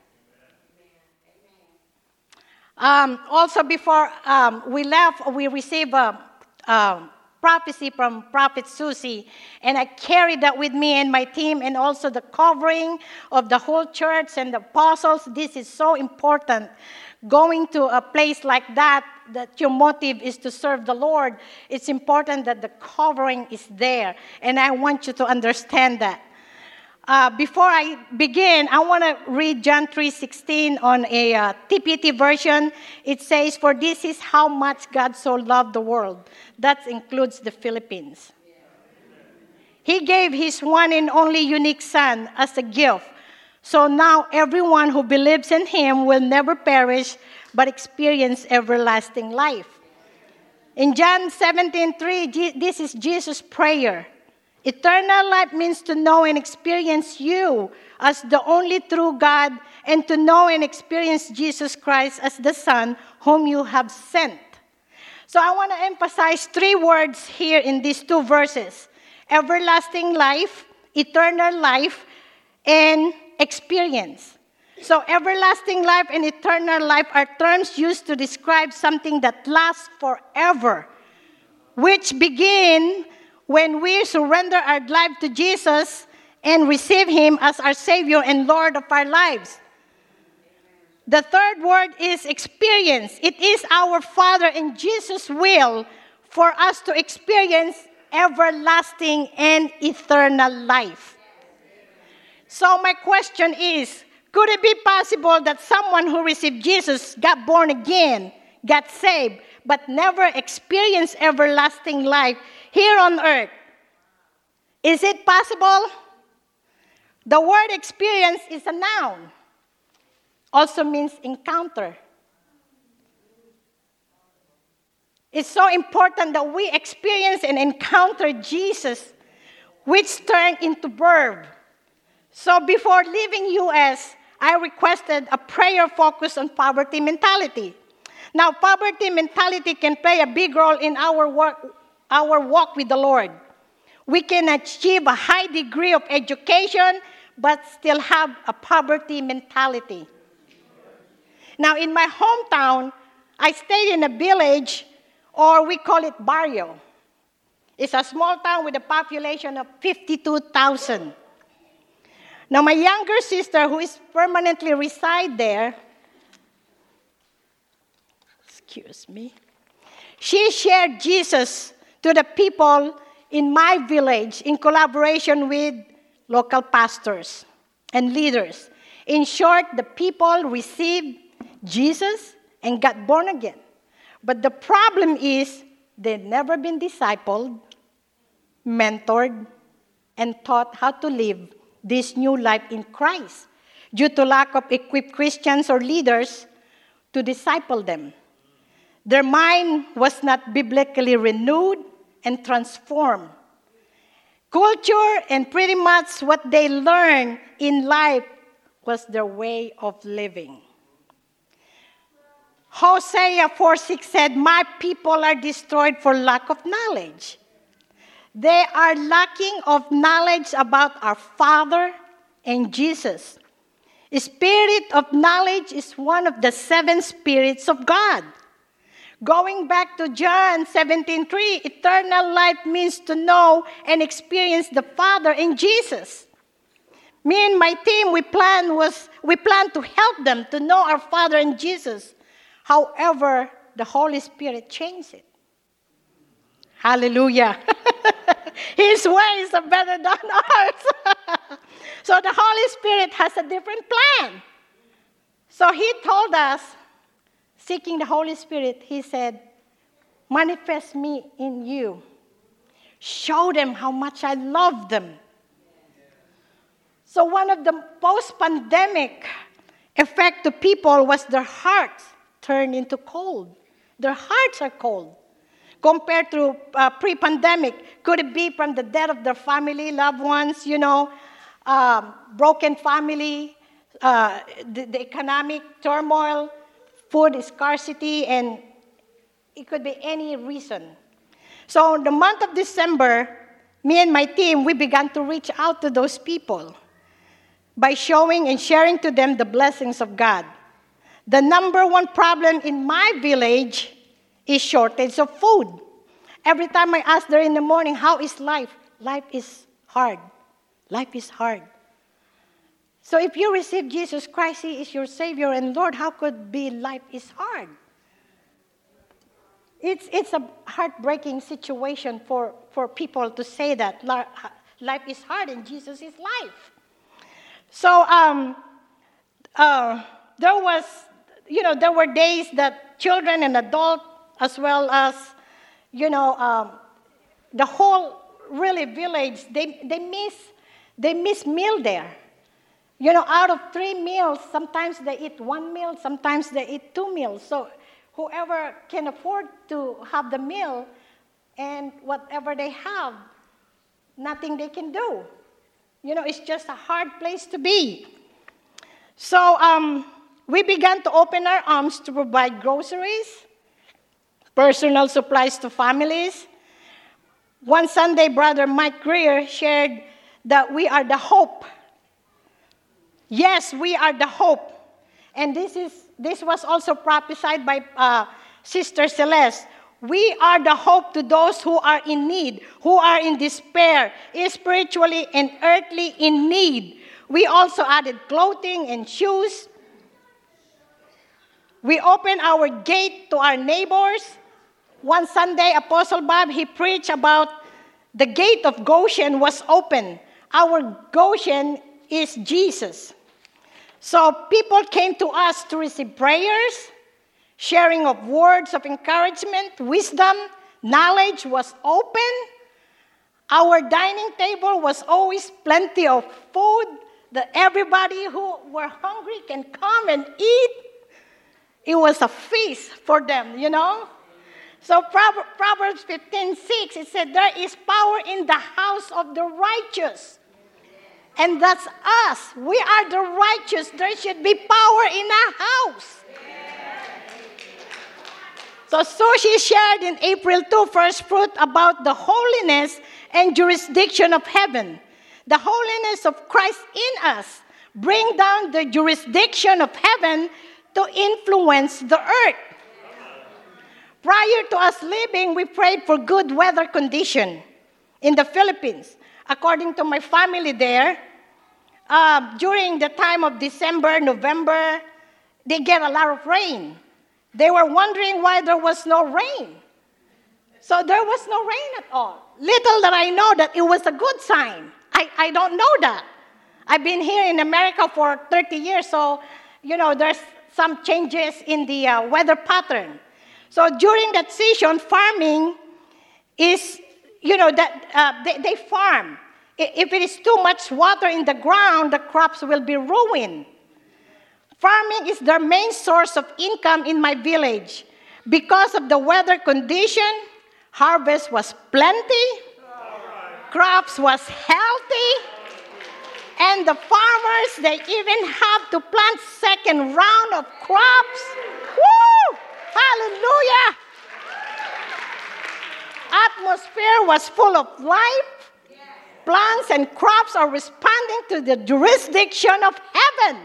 Um, also, before um, we left, we received a, a prophecy from Prophet Susie, and I carried that with me and my team, and also the covering of the whole church and the apostles. This is so important. Going to a place like that, that your motive is to serve the Lord, it's important that the covering is there. And I want you to understand that. Uh, before I begin, I want to read John three sixteen on a uh, T P T version. It says, "For this is how much God so loved the world." That includes the Philippines. He gave His one and only unique Son as a gift. So now everyone who believes in Him will never perish, but experience everlasting life. In John seventeen three, this is Jesus' prayer. Eternal life means to know and experience you as the only true God, and to know and experience Jesus Christ as the Son whom you have sent. So I want to emphasize three words here in these two verses: everlasting life, eternal life, and experience. So everlasting life and eternal life are terms used to describe something that lasts forever, which begin when we surrender our life to Jesus and receive Him as our Savior and Lord of our lives. The third word is experience. It is our Father and Jesus' will for us to experience everlasting and eternal life. So my question is, could it be possible that someone who received Jesus, got born again, got saved, but never experienced everlasting life here on earth? Is it possible? The word experience is a noun. Also means encounter. It's so important that we experience and encounter Jesus, which turned into verb. So before leaving U S, I requested a prayer focused on poverty mentality. Now, poverty mentality can play a big role in our work, our walk with the Lord. We can achieve a high degree of education, but still have a poverty mentality. Now, in my hometown, I stayed in a village, or we call it barrio. It's a small town with a population of fifty-two thousand. Now, my younger sister, who is permanently reside there, excuse me, she shared Jesus to the people in my village in collaboration with local pastors and leaders. In short, the people received Jesus and got born again. But the problem is they've never been discipled, mentored, and taught how to live this new life in Christ due to lack of equipped Christians or leaders to disciple them. Their mind was not biblically renewed and transformed. Culture and pretty much what they learned in life was their way of living. Hosea four six said, "My people are destroyed for lack of knowledge." They are lacking of knowledge about our Father and Jesus. Spirit of knowledge is one of the seven spirits of God. Going back to John seventeen three, eternal life means to know and experience the Father and Jesus. Me and my team, we plan was we plan to help them to know our Father and Jesus. However, the Holy Spirit changed it. Hallelujah. His ways are better than ours. So the Holy Spirit has a different plan. So he told us, seeking the Holy Spirit, he said, "Manifest me in you. Show them how much I love them." So one of the post-pandemic effect to people was their hearts turned into cold. Their hearts are cold. Compared to uh, pre-pandemic, could it be from the death of their family, loved ones, you know, um, broken family, uh, the, the economic turmoil, food scarcity, and it could be any reason. So in the month of December, me and my team, we began to reach out to those people by showing and sharing to them the blessings of God. The number one problem in my village is shortage of food. Every time I ask there in the morning, "How is life?" Life is hard. Life is hard. So if you receive Jesus Christ, He is your Savior and Lord, how could be life is hard? It's, it's a heartbreaking situation for, for people to say that life is hard and Jesus is life. So um, uh, there was, you know, there were days that children and adults, as well as, you know, um, the whole really village, they they miss they miss meal there. You know, out of three meals, sometimes they eat one meal, sometimes they eat two meals. So whoever can afford to have the meal, and whatever they have, nothing they can do. You know, it's just a hard place to be. So um, we began to open our arms to provide groceries, personal supplies to families. One Sunday, Brother Mike Greer shared that we are the hope. Yes, we are the hope. And this is this was also prophesied by uh, Sister Celeste. We are the hope to those who are in need, who are in despair, spiritually and earthly in need. We also added clothing and shoes. We opened our gate to our neighbors. One Sunday, Apostle Bob, he preached about the gate of Goshen was open. Our Goshen is Jesus. So people came to us to receive prayers, sharing of words of encouragement, wisdom, knowledge was open. Our dining table was always plenty of food that everybody who were hungry can come and eat. It was a feast for them, you know. So Proverbs fifteen six, it said, there is power in the house of the righteous. And that's us. We are the righteous. There should be power in our house. So Sushi shared in April second, first fruit, about the holiness and jurisdiction of heaven. The holiness of Christ in us bring down the jurisdiction of heaven to influence the earth. Prior to us leaving, we prayed for good weather condition in the Philippines. According to my family there, uh, during the time of December, November, they get a lot of rain. They were wondering why there was no rain. So there was no rain at all. Little that I know that it was a good sign. I, I don't know that. I've been here in America for thirty years, so, you know, there's some changes in the uh, weather pattern. So during that season, farming is, you know, that uh, they, they farm. If it is too much water in the ground, the crops will be ruined. Farming is their main source of income in my village. Because of the weather condition, harvest was plenty, crops was healthy, and the farmers, they even have to plant second round of crops. Woo! Hallelujah! Atmosphere was full of life. Plants and crops are responding to the jurisdiction of heaven.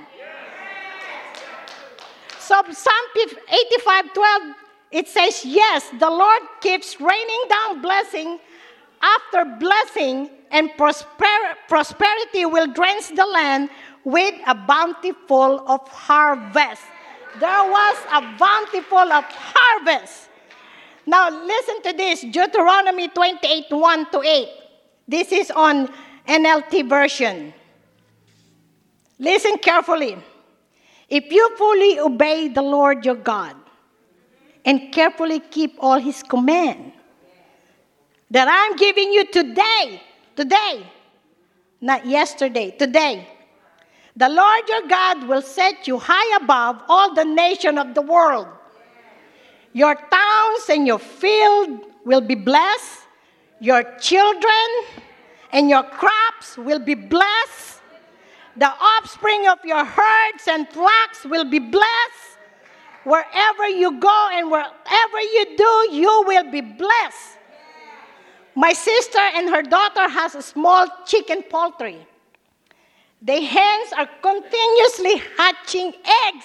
So Psalm eighty-five twelve, it says, yes, the Lord keeps raining down blessing after blessing, and prosper- prosperity will drench the land with a bountiful of harvest. There was a bountiful of harvest. Now listen to this, Deuteronomy twenty-eight, one to eight. This is on N L T version. Listen carefully. If you fully obey the Lord your God and carefully keep all his command that I'm giving you today, today, not yesterday, today, the Lord your God will set you high above all the nations of the world. Your towns and your field will be blessed. Your children and your crops will be blessed. The offspring of your herds and flocks will be blessed. Wherever you go and wherever you do, you will be blessed. My sister and her daughter has a small chicken poultry. The hens are continuously hatching eggs.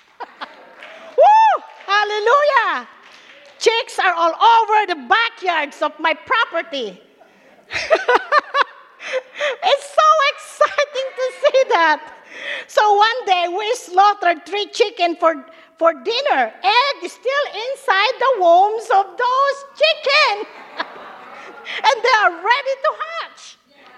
Woo! Hallelujah! Chicks are all over the backyards of my property. It's so exciting to see that. So one day we slaughtered three chicken for, for dinner. Egg is still inside the wombs of those chicken. And they are ready to hatch.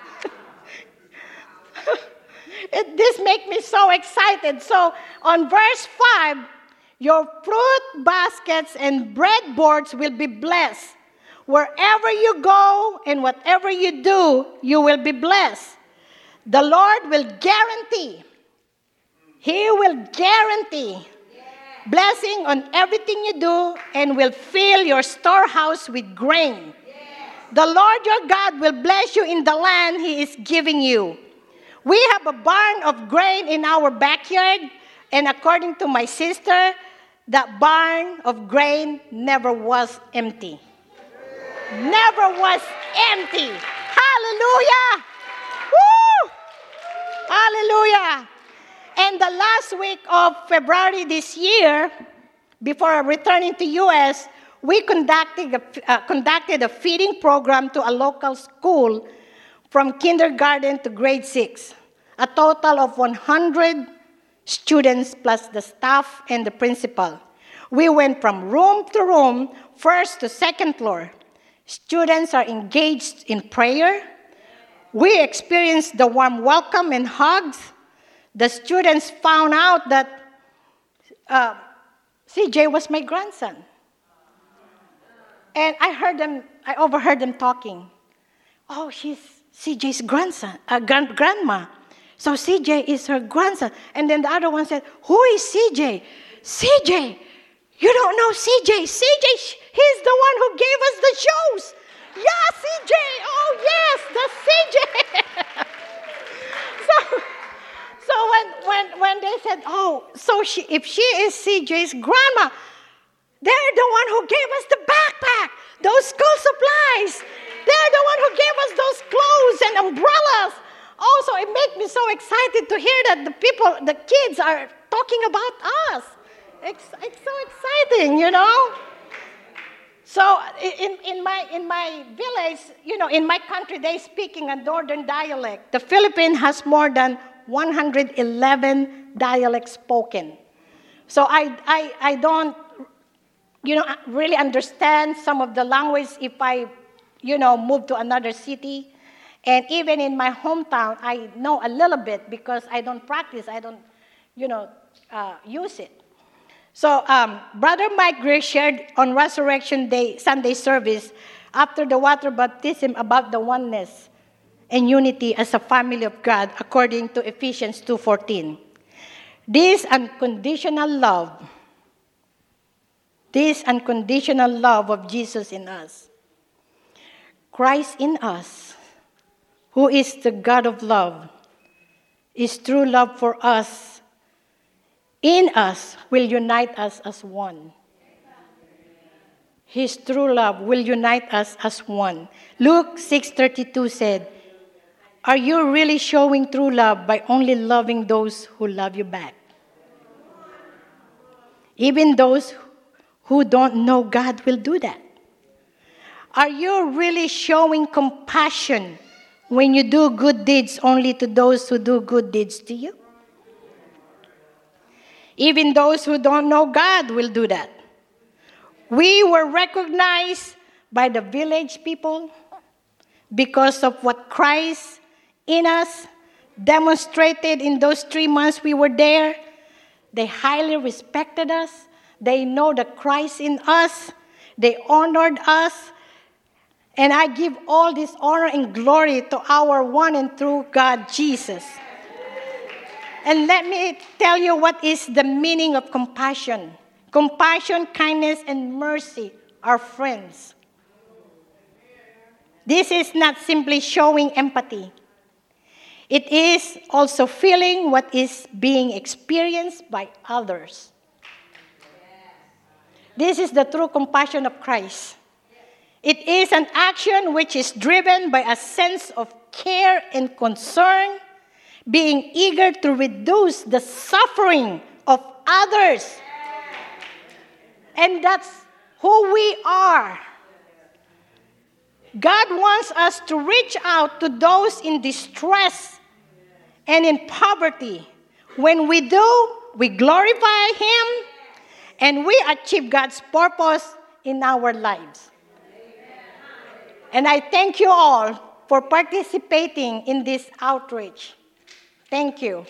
it, this makes me so excited. So on verse five, your fruit baskets and bread boards will be blessed. Wherever you go and whatever you do, you will be blessed. The Lord will guarantee. He will guarantee blessing on everything you do and will fill your storehouse with grain. The Lord your God will bless you in the land he is giving you. We have a barn of grain in our backyard, and according to my sister, that barn of grain never was empty. Never was empty. Hallelujah! Woo! Hallelujah! And the last week of February this year, before returning to U S, we conducted a, uh, conducted a feeding program to a local school from kindergarten to grade six. A total of one hundred students plus the staff and the principal. We went from room to room, first to second floor. Students are engaged in prayer. We experienced the warm welcome and hugs. The students found out that uh, C J was my grandson. And I heard them, I overheard them talking. Oh, she's C J's grandson, uh, grand, grandma. So C J is her grandson. And then the other one said, who is C J? C J, you don't know C J. C J, he's the one who gave us the shows. Yeah, C J. Oh, yes, the C J. so so when, when, when they said, oh, so she, if she is C J's grandma, they're the one who gave us the backpack, those school supplies. They're the one who gave us those clothes and umbrellas. Also, it makes me so excited to hear that the people, the kids are talking about us. It's, it's so exciting, you know. So in, in, my, in my village, you know, in my country, they speaking a northern dialect. The Philippines has more than one hundred eleven dialects spoken. So I, I, I don't, you know, really understand some of the language if I, you know, move to another city. And even in my hometown, I know a little bit because I don't practice, I don't, you know, uh, use it. So um, Brother Mike Greer shared on Resurrection Day, Sunday service, after the water baptism about the oneness and unity as a family of God, according to Ephesians two fourteen. This unconditional love, this unconditional love of Jesus in us, Christ in us, who is the God of love, His true love for us, in us, will unite us as one. His true love will unite us as one. Luke six thirty-two said, "Are you really showing true love by only loving those who love you back? Even those who don't know God will do that. Are you really showing compassion when you do good deeds only to those who do good deeds to you? Even those who don't know God will do that." We were recognized by the village people because of what Christ in us demonstrated in those three months we were there. They highly respected us. They know the Christ in us. They honored us. And I give all this honor and glory to our one and true God, Jesus. And let me tell you what is the meaning of compassion. Compassion, kindness, and mercy are friends. This is not simply showing empathy. It is also feeling what is being experienced by others. This is the true compassion of Christ. It is an action which is driven by a sense of care and concern, being eager to reduce the suffering of others. And that's who we are. God wants us to reach out to those in distress and in poverty. When we do, we glorify Him and we achieve God's purpose in our lives. And I thank you all for participating in this outreach. Thank you.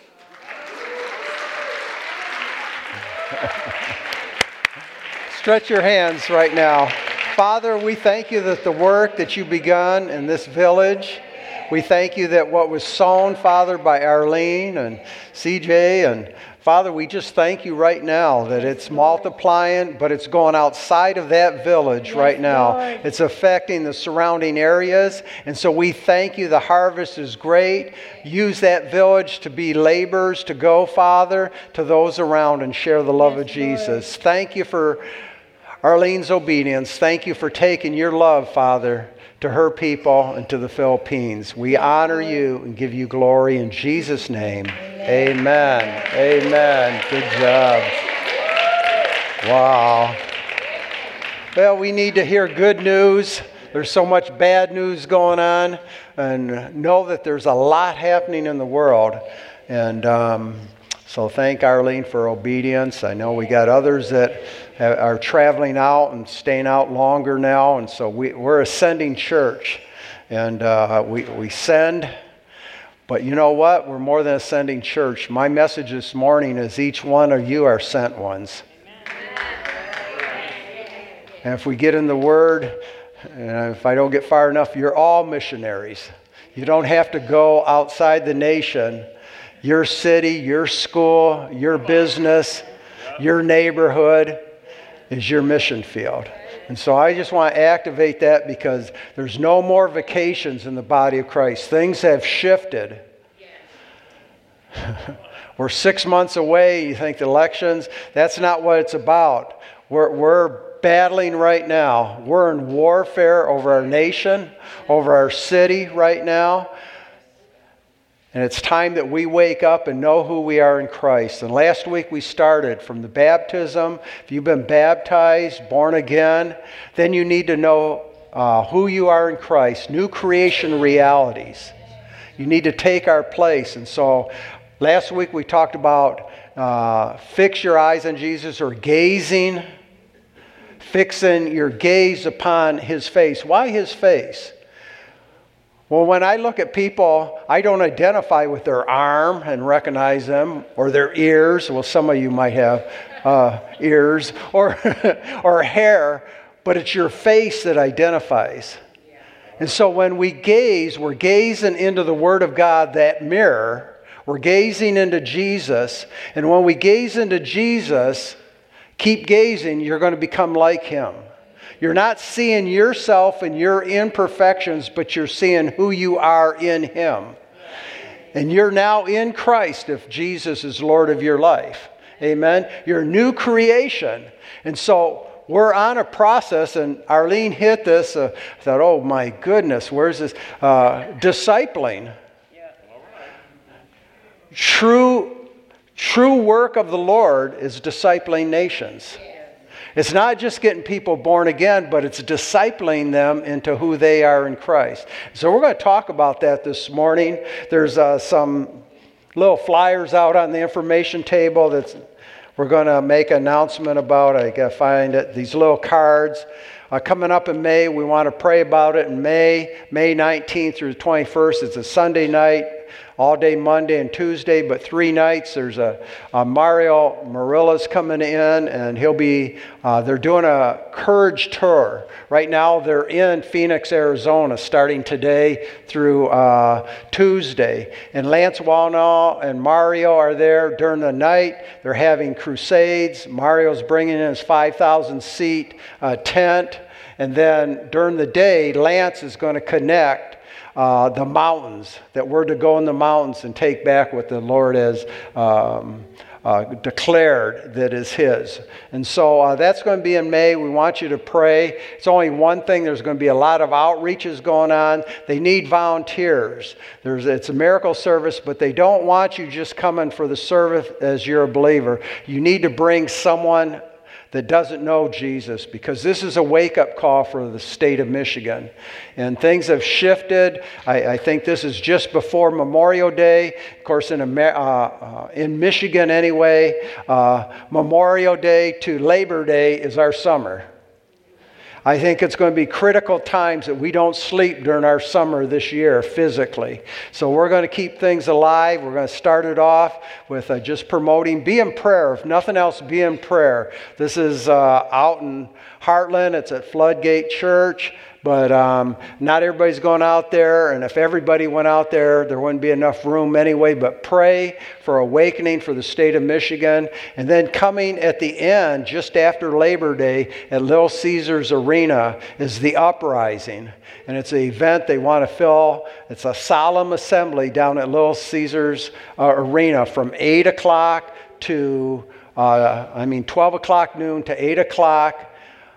Stretch your hands right now. Father, we thank you that the work that you've begun in this village, we thank you that what was sown, Father, by Arlene and C J, and Father, we just thank you right now that it's multiplying, but it's going outside of that village yes, right now. Lord. It's affecting the surrounding areas. And so we thank you. The harvest is great. Use that village to be laborers, to go, Father, to those around and share the love yes, of Jesus. Lord. Thank you for Arlene's obedience. Thank you for taking your love, Father, to her people and to the Philippines. We honor you and give you glory in Jesus' name. Amen. Amen. Good job. Wow. Well, we need to hear good news. There's so much bad news going on. And know that there's a lot happening in the world. And um, so thank Arlene for obedience. I know we got others that are traveling out and staying out longer now. And so we, we're a sending church. And uh, we, we send... But you know what? We're more than a sending church. My message this morning is each one of you are sent ones. And if we get in the Word, and if I don't get far enough, you're all missionaries. You don't have to go outside the nation. Your city, your school, your business, your neighborhood is your mission field. And so I just want to activate that because there's no more vacations in the body of Christ. Things have shifted. We're six months away. You think the elections, that's not what it's about. We're, we're battling right now. We're in warfare over our nation, over our city right now. And it's time that we wake up and know who we are in Christ. And last week we started from the baptism. If you've been baptized, born again, then you need to know uh, who you are in Christ, new creation realities. You need to take our place. And so last week we talked about uh, fix your eyes on Jesus, or gazing, fixing your gaze upon His face. Why His face? Well, when I look at people, I don't identify with their arm and recognize them, or their ears. Well, some of you might have uh, ears, or or hair, but it's your face that identifies. And so when we gaze, we're gazing into the Word of God, that mirror. We're gazing into Jesus. And when we gaze into Jesus, keep gazing, you're going to become like him. You're not seeing yourself and your imperfections, but you're seeing who you are in him. And you're now in Christ if Jesus is Lord of your life. Amen. You're a new creation. And so we're on a process, and Arlene hit this. Uh, I thought, oh my goodness, where's this? Uh, discipling. Yeah. True, true work of the Lord is discipling nations. Yeah. It's not just getting people born again, but it's discipling them into who they are in Christ. So we're going to talk about that this morning. There's uh, some little flyers out on the information table that's we're going to make an announcement about. I got to find it. These little cards. Uh, coming up in May, we want to pray about it in May, May nineteenth through the twenty-first. It's a Sunday night, all day Monday and Tuesday, but three nights. There's a, a Mario Marilla's coming in, and he'll be, uh, they're doing a Courage tour. Right now, they're in Phoenix, Arizona, starting today through uh, Tuesday. And Lance Walnall and Mario are there during the night. They're having crusades. Mario's bringing in his five thousand seat uh, tent. And then during the day, Lance is going to connect uh, the mountains, that we're to go in the mountains and take back what the Lord has um, uh, declared that is his. And so uh, that's going to be in May. We want you to pray. It's only one thing. There's going to be a lot of outreaches going on. They need volunteers. There's, it's a miracle service, but they don't want you just coming for the service as you're a believer. You need to bring someone that doesn't know Jesus, because this is a wake-up call for the state of Michigan. And things have shifted. I, I think this is just before Memorial Day. Of course, in, Amer- uh, uh, in Michigan anyway, uh, Memorial Day to Labor Day is our summer. I think it's going to be critical times that we don't sleep during our summer this year physically. So we're going to keep things alive. We're going to start it off with uh, just promoting. Be in prayer. If nothing else, be in prayer. This is uh, out in Heartland. It's at Floodgate Church. But um, not everybody's going out there, and if everybody went out there, there wouldn't be enough room anyway. But pray for awakening for the state of Michigan. And then coming at the end, just after Labor Day, at Little Caesars Arena, is the Uprising. And it's an event they want to fill. It's a solemn assembly down at Little Caesars uh, Arena from eight o'clock to, uh, I mean, twelve o'clock noon to eight o'clock.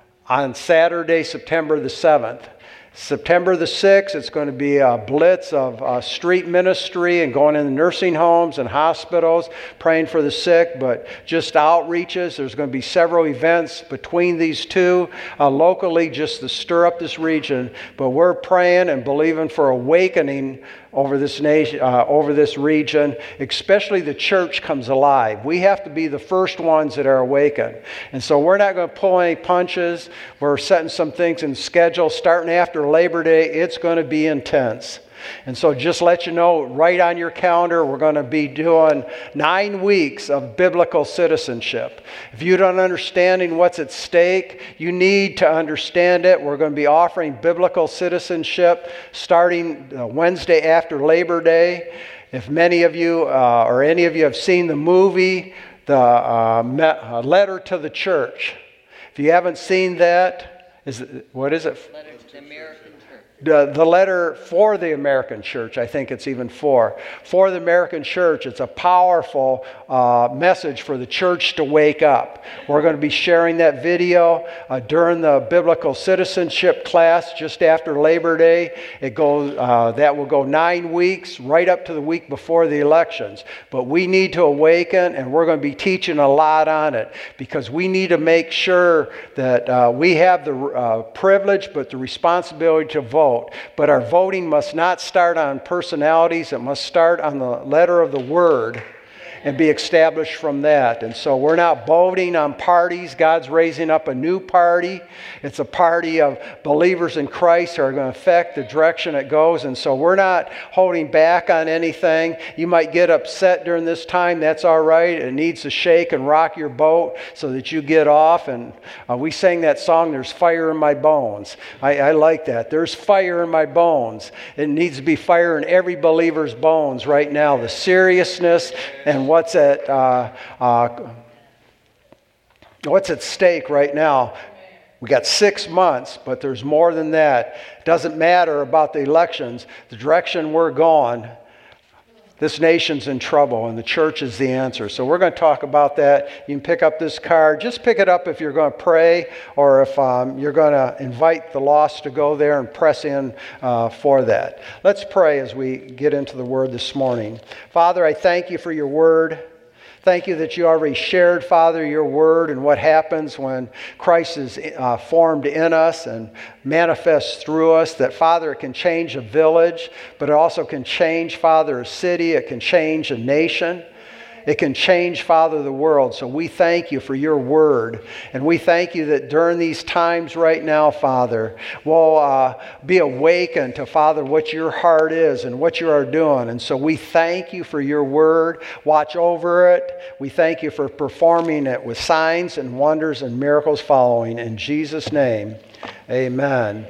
On Saturday, September the seventh. September the sixth, it's going to be a blitz of uh, street ministry and going into nursing homes and hospitals, praying for the sick, but just outreaches. There's going to be several events between these two uh, locally just to stir up this region. But we're praying and believing for awakening over this nation, uh, over this region, especially the church comes alive. We have to be the first ones that are awakened. And so we're not going to pull any punches. We're setting some things in schedule. Starting after Labor Day, it's going to be intense. And so just let you know, right on your calendar, we're going to be doing nine weeks of biblical citizenship. If you don't understand what's at stake, you need to understand it. We're going to be offering biblical citizenship starting Wednesday after Labor Day. If many of you uh, or any of you have seen the movie, The uh, Me- uh, Letter to the Church. If you haven't seen that, is it, what is it? Letter to the American Church. The, the letter for the American Church, I think it's even for. For the American Church, it's a powerful uh, message for the church to wake up. We're going to be sharing that video uh, during the biblical citizenship class just after Labor Day. It goes, uh, that will go nine weeks, right up to the week before the elections. But we need to awaken, and we're going to be teaching a lot on it, because we need to make sure that uh, we have the uh, privilege but the responsibility to vote. But our voting must not start on personalities. It must start on the letter of the Word. and be established from that. And so we're not voting on parties. God's raising up a new party. It's a party of believers in Christ who are going to affect the direction it goes. And so we're not holding back on anything. You might get upset during this time. That's all right. It needs to shake and rock your boat so that you get off. And uh, we sang that song, There's Fire in My Bones. I, I like that. There's fire in my bones. It needs to be fire in every believer's bones right now. The seriousness and what's at uh, uh, what's at stake right now. We got six months, but there's more than that. It doesn't matter about the elections. The direction we're going, this nation's in trouble, and the church is the answer. So we're going to talk about that. You can pick up this card. Just pick it up if you're going to pray, or if um, you're going to invite the lost to go there and press in uh, for that. Let's pray as we get into the Word this morning. Father, I thank you for your Word. Thank you that you already shared, Father, your word and what happens when Christ is uh, formed in us and manifests through us. That, Father, it can change a village, but it also can change, Father, a city. It can change a nation. It can change, Father, the world. So we thank you for your word. And we thank you that during these times right now, Father, we'll uh, be awakened to, Father, what your heart is and what you are doing. And so we thank you for your word. Watch over it. We thank you for performing it with signs and wonders and miracles following. In Jesus' name, amen.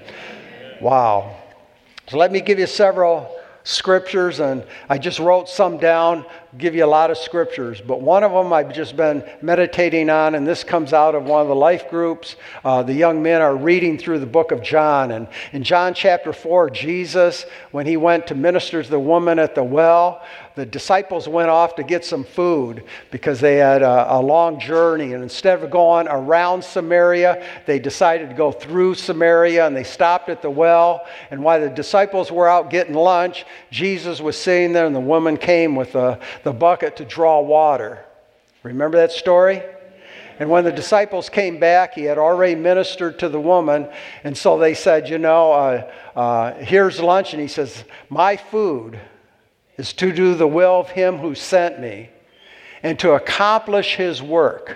Wow. So let me give you several scriptures, and I just wrote some down, give you a lot of scriptures, but one of them I've just been meditating on, and this comes out of one of the life groups. Uh, the young men are reading through the book of John, and in John chapter four, Jesus, when he went to minister to the woman at the well, the disciples went off to get some food because they had a, a long journey, and instead of going around Samaria, they decided to go through Samaria, and they stopped at the well. And while the disciples were out getting lunch, Jesus was sitting there, and the woman came with the, the bucket to draw water. Remember that story? And when the disciples came back, he had already ministered to the woman, and so they said, you know, uh, uh, here's lunch, and he says, my food is to do the will of him who sent me and to accomplish his work.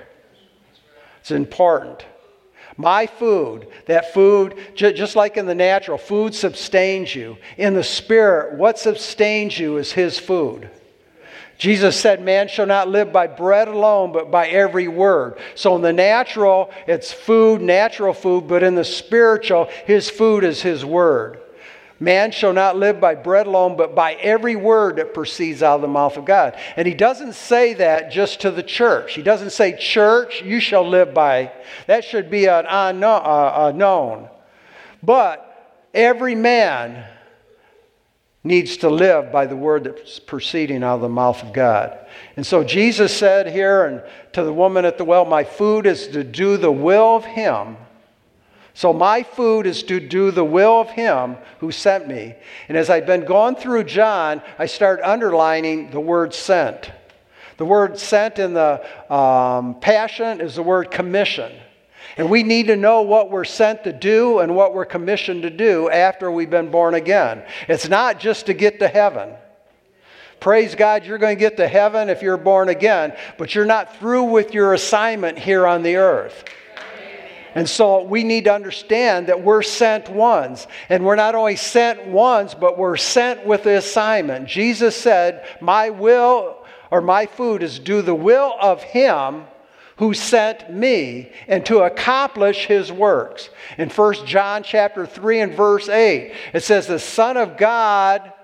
It's important. My food, that food, just like in the natural, food sustains you. In the spirit, what sustains you is his food. Jesus said, man shall not live by bread alone, but by every word. So in the natural, it's food, natural food, but in the spiritual, his food is his word. Man shall not live by bread alone, but by every word that proceeds out of the mouth of God. And he doesn't say that just to the church. He doesn't say, church, you shall live by. That should be an unknown. But every man needs to live by the word that's proceeding out of the mouth of God. And so Jesus said here and to the woman at the well, my food is to do the will of him. So my food is to do the will of him who sent me. And as I've been going through John, I start underlining the word sent. The word sent in the um, Passion is the word commission. And we need to know what we're sent to do and what we're commissioned to do after we've been born again. It's not just to get to heaven. Praise God, you're going to get to heaven if you're born again, but you're not through with your assignment here on the earth. And so we need to understand that we're sent ones. And we're not only sent once, but we're sent with the assignment. Jesus said, my will or my food is do the will of him who sent me and to accomplish his works. In First John chapter three and verse eight, it says, the Son of God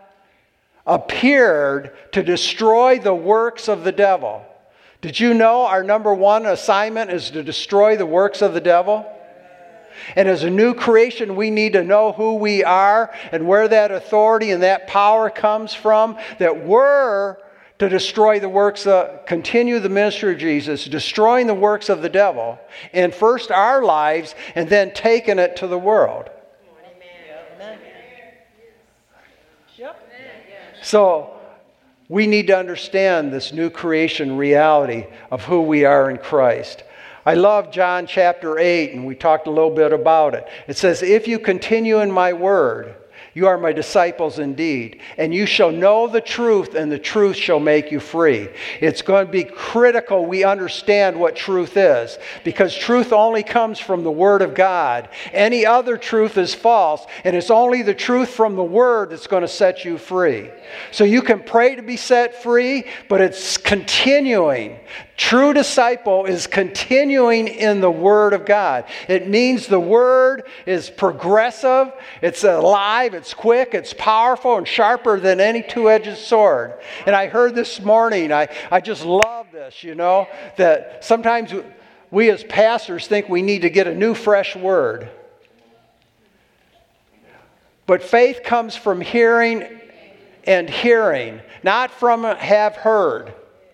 appeared to destroy the works of the devil. Did you know our number one assignment is to destroy the works of the devil? And as a new creation, we need to know who we are and where that authority and that power comes from, that we're to destroy the works, of, continue the ministry of Jesus, destroying the works of the devil, in first our lives and then taking it to the world. Amen. So, we need to understand this new creation reality of who we are in Christ. I love John chapter eight, and we talked a little bit about it. It says, if you continue in my word, You are my disciples indeed, and you shall know the truth, and the truth shall make you free. It's going to be critical we understand what truth is, because truth only comes from the Word of God. Any other truth is false, and it's only the truth from the Word that's going to set you free. So you can pray to be set free, but it's continuing. True disciple is continuing in the Word of God. It means the Word is progressive, it's alive, it's quick, it's powerful, and sharper than any two-edged sword. And I heard this morning, I, I just love this, you know, that sometimes we as pastors think we need to get a new, fresh word. But faith comes from hearing and hearing, not from have heard.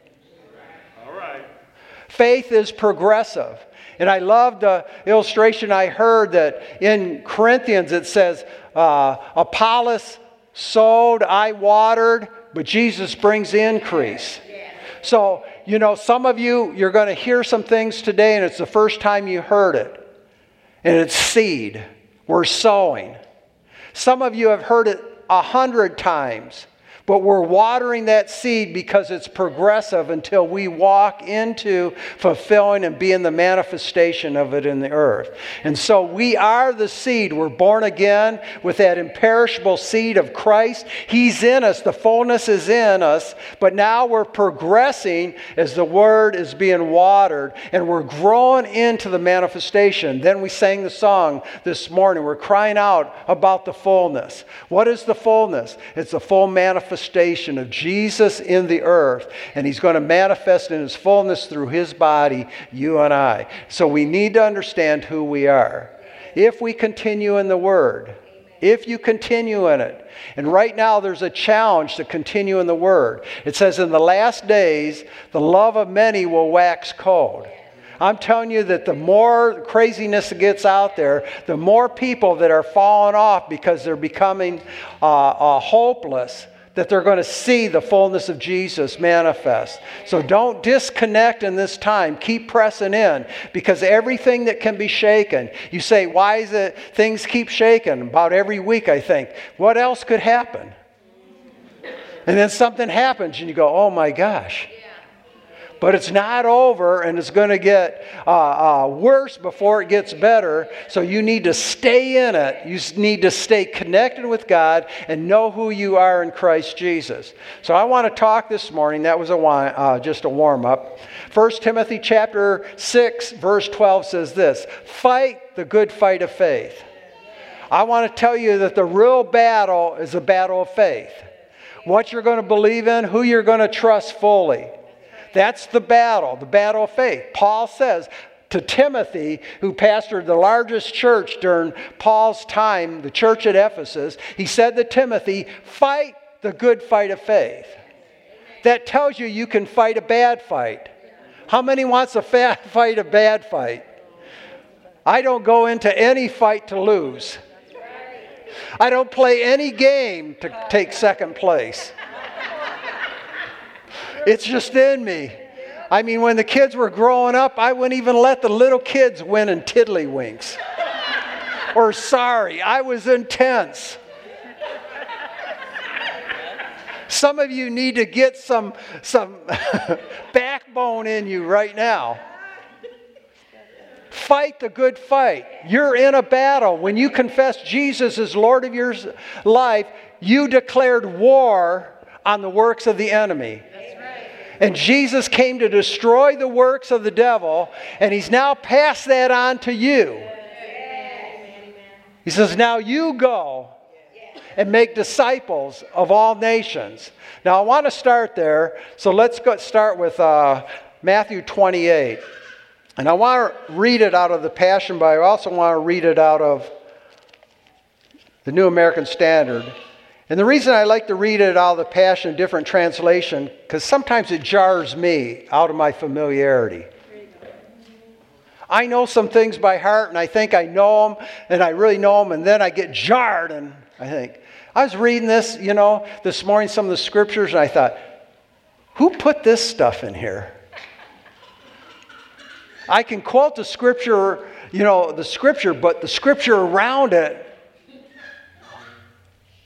Faith is progressive. And I loved the illustration I heard that in Corinthians it says, uh, Apollos sowed, I watered, but Jesus brings increase. So, you know, some of you, you're going to hear some things today and it's the first time you heard it. And it's seed. We're sowing. Some of you have heard it a hundred times. But we're watering that seed because it's progressive until we walk into fulfilling and being the manifestation of it in the earth. And so we are the seed. We're born again with that imperishable seed of Christ. He's in us. The fullness is in us. But now we're progressing as the Word is being watered. And we're growing into the manifestation. Then we sang the song this morning. We're crying out about the fullness. What is the fullness? It's the full manifestation of Jesus in the earth, and He's going to manifest in His fullness through His body, you and I. So we need to understand who we are. If we continue in the Word, if you continue in it, and right now there's a challenge to continue in the Word. It says in the last days, the love of many will wax cold. I'm telling you that the more craziness that gets out there, the more people that are falling off because they're becoming uh, uh, hopeless, that they're going to see the fullness of Jesus manifest. So don't disconnect in this time. Keep pressing in, because everything that can be shaken. You say, why is it things keep shaking? About every week, I think. What else could happen? And then something happens and you go, oh my gosh. But it's not over, and it's going to get uh, uh, worse before it gets better. So you need to stay in it. You need to stay connected with God and know who you are in Christ Jesus. So I want to talk this morning. That was a uh, just a warm-up. First Timothy chapter six, verse twelve says this: fight the good fight of faith. I want to tell you that the real battle is a battle of faith. What you're going to believe in, who you're going to trust fully. That's the battle, the battle of faith. Paul says to Timothy, who pastored the largest church during Paul's time, the church at Ephesus, he said to Timothy, fight the good fight of faith. That tells you you can fight a bad fight. How many wants to fight a bad fight? I don't go into any fight to lose. I don't play any game to take second place. It's just in me. I mean, when the kids were growing up, I wouldn't even let the little kids win in tiddlywinks. Or sorry, I was intense. Some of you need to get some, some backbone in you right now. Fight the good fight. You're in a battle. When you confess Jesus as Lord of your life, you declared war on the works of the enemy. And Jesus came to destroy the works of the devil, and He's now passed that on to you. He says, now you go and make disciples of all nations. Now I want to start there, so let's go start with uh, Matthew twenty-eight. And I want to read it out of the Passion, but I also want to read it out of the New American Standard. And the reason I like to read it out of the Passion, different translation, because sometimes it jars me out of my familiarity. I know some things by heart, and I think I know them, and I really know them, and then I get jarred, and I think. I was reading this, you know, this morning, some of the scriptures, and I thought, who put this stuff in here? I can quote the scripture, you know, the scripture, but the scripture around it,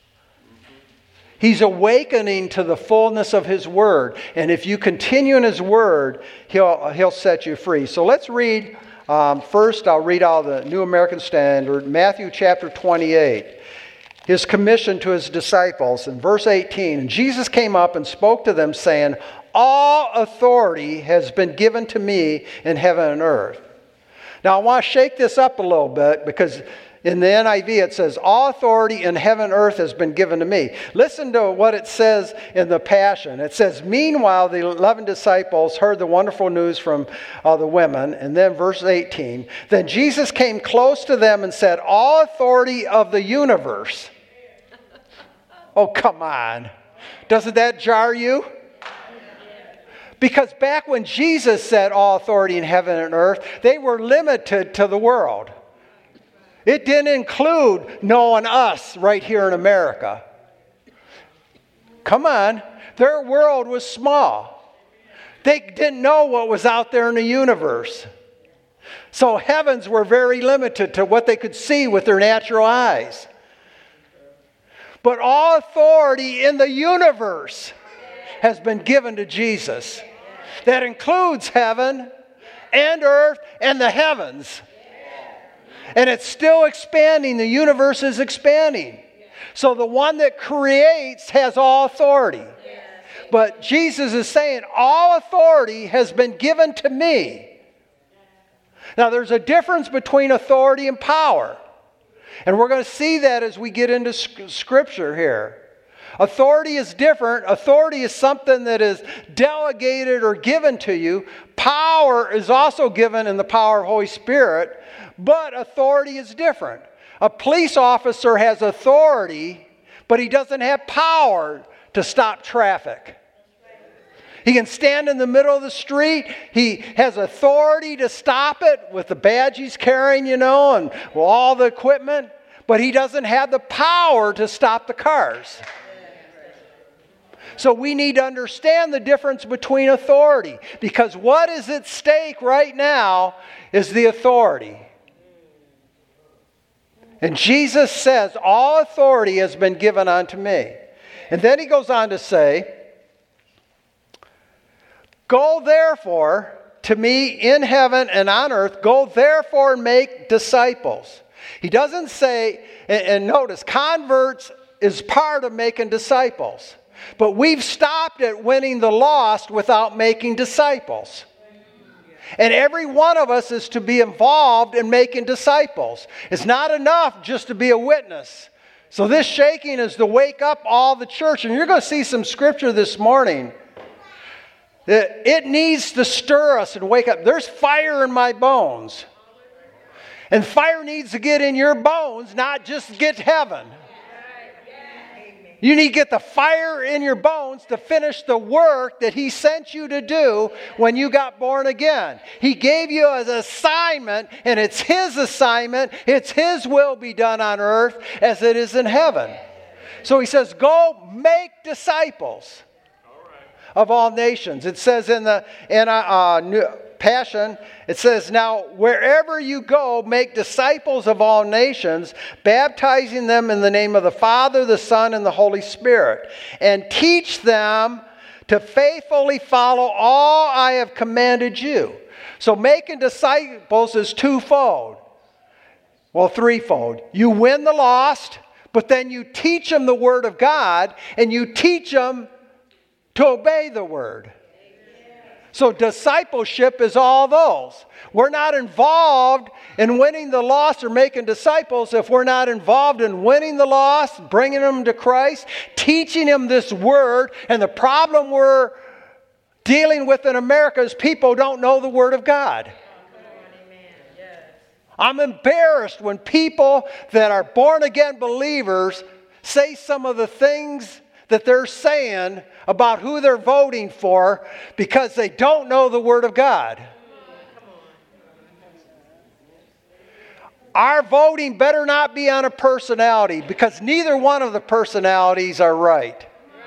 He's awakening to the fullness of His Word. And if you continue in His Word, He'll, he'll set you free. So let's read, um, first I'll read out the New American Standard, Matthew chapter twenty-eight. His commission to His disciples in verse eighteen. And Jesus came up and spoke to them, saying, all authority has been given to me in heaven and earth. Now I want to shake this up a little bit, because in the N I V it says, all authority in heaven and earth has been given to me. Listen to what it says in the Passion. It says, meanwhile the eleven disciples heard the wonderful news from uh, the women. And then verse eighteen, then Jesus came close to them and said, all authority of the universe. Oh, come on. Doesn't that jar you? Because back when Jesus said all authority in heaven and earth, they were limited to the world. It didn't include knowing us right here in America. Come on. Their world was small. They didn't know what was out there in the universe. So heavens were very limited to what they could see with their natural eyes. But all authority in the universe has been given to Jesus. That includes heaven and earth and the heavens. And it's still expanding. The universe is expanding. So the one that creates has all authority. But Jesus is saying, all authority has been given to me. Now there's a difference between authority and power. And we're going to see that as we get into Scripture here. Authority is different. Authority is something that is delegated or given to you. Power is also given in the power of Holy Spirit, but authority is different. A police officer has authority, but he doesn't have power to stop traffic. He can stand in the middle of the street. He has authority to stop it with the badge he's carrying, you know, and all the equipment. But he doesn't have the power to stop the cars. So we need to understand the difference between authority. Because what is at stake right now is the authority. And Jesus says, all authority has been given unto me. And then he goes on to say, go therefore to me in heaven and on earth, go therefore and make disciples. He doesn't say, and, and notice, converts is part of making disciples. But we've stopped at winning the lost without making disciples. And every one of us is to be involved in making disciples. It's not enough just to be a witness. So this shaking is to wake up all the church. And you're going to see some scripture this morning. It needs to stir us and wake up. There's fire in my bones. And fire needs to get in your bones, not just get to heaven. You need to get the fire in your bones to finish the work that He sent you to do when you got born again. He gave you an assignment, and it's His assignment. It's His will be done on earth as it is in heaven. So He says, go make disciples of all nations. It says in the in a, uh, New Passion, it says, now wherever you go, make disciples of all nations, baptizing them in the name of the Father, the Son, and the Holy Spirit, and teach them to faithfully follow all I have commanded you. So making disciples is twofold. Well, threefold. You win the lost, but then you teach them the Word of God, and you teach them to obey the Word. So discipleship is all those. We're not involved in winning the lost or making disciples if we're not involved in winning the lost, bringing them to Christ, teaching them this Word. And the problem we're dealing with in America is people don't know the Word of God. I'm embarrassed when people that are born-again believers say some of the things that they're saying about who they're voting for because they don't know the Word of God. Our voting better not be on a personality, because neither one of the personalities are right.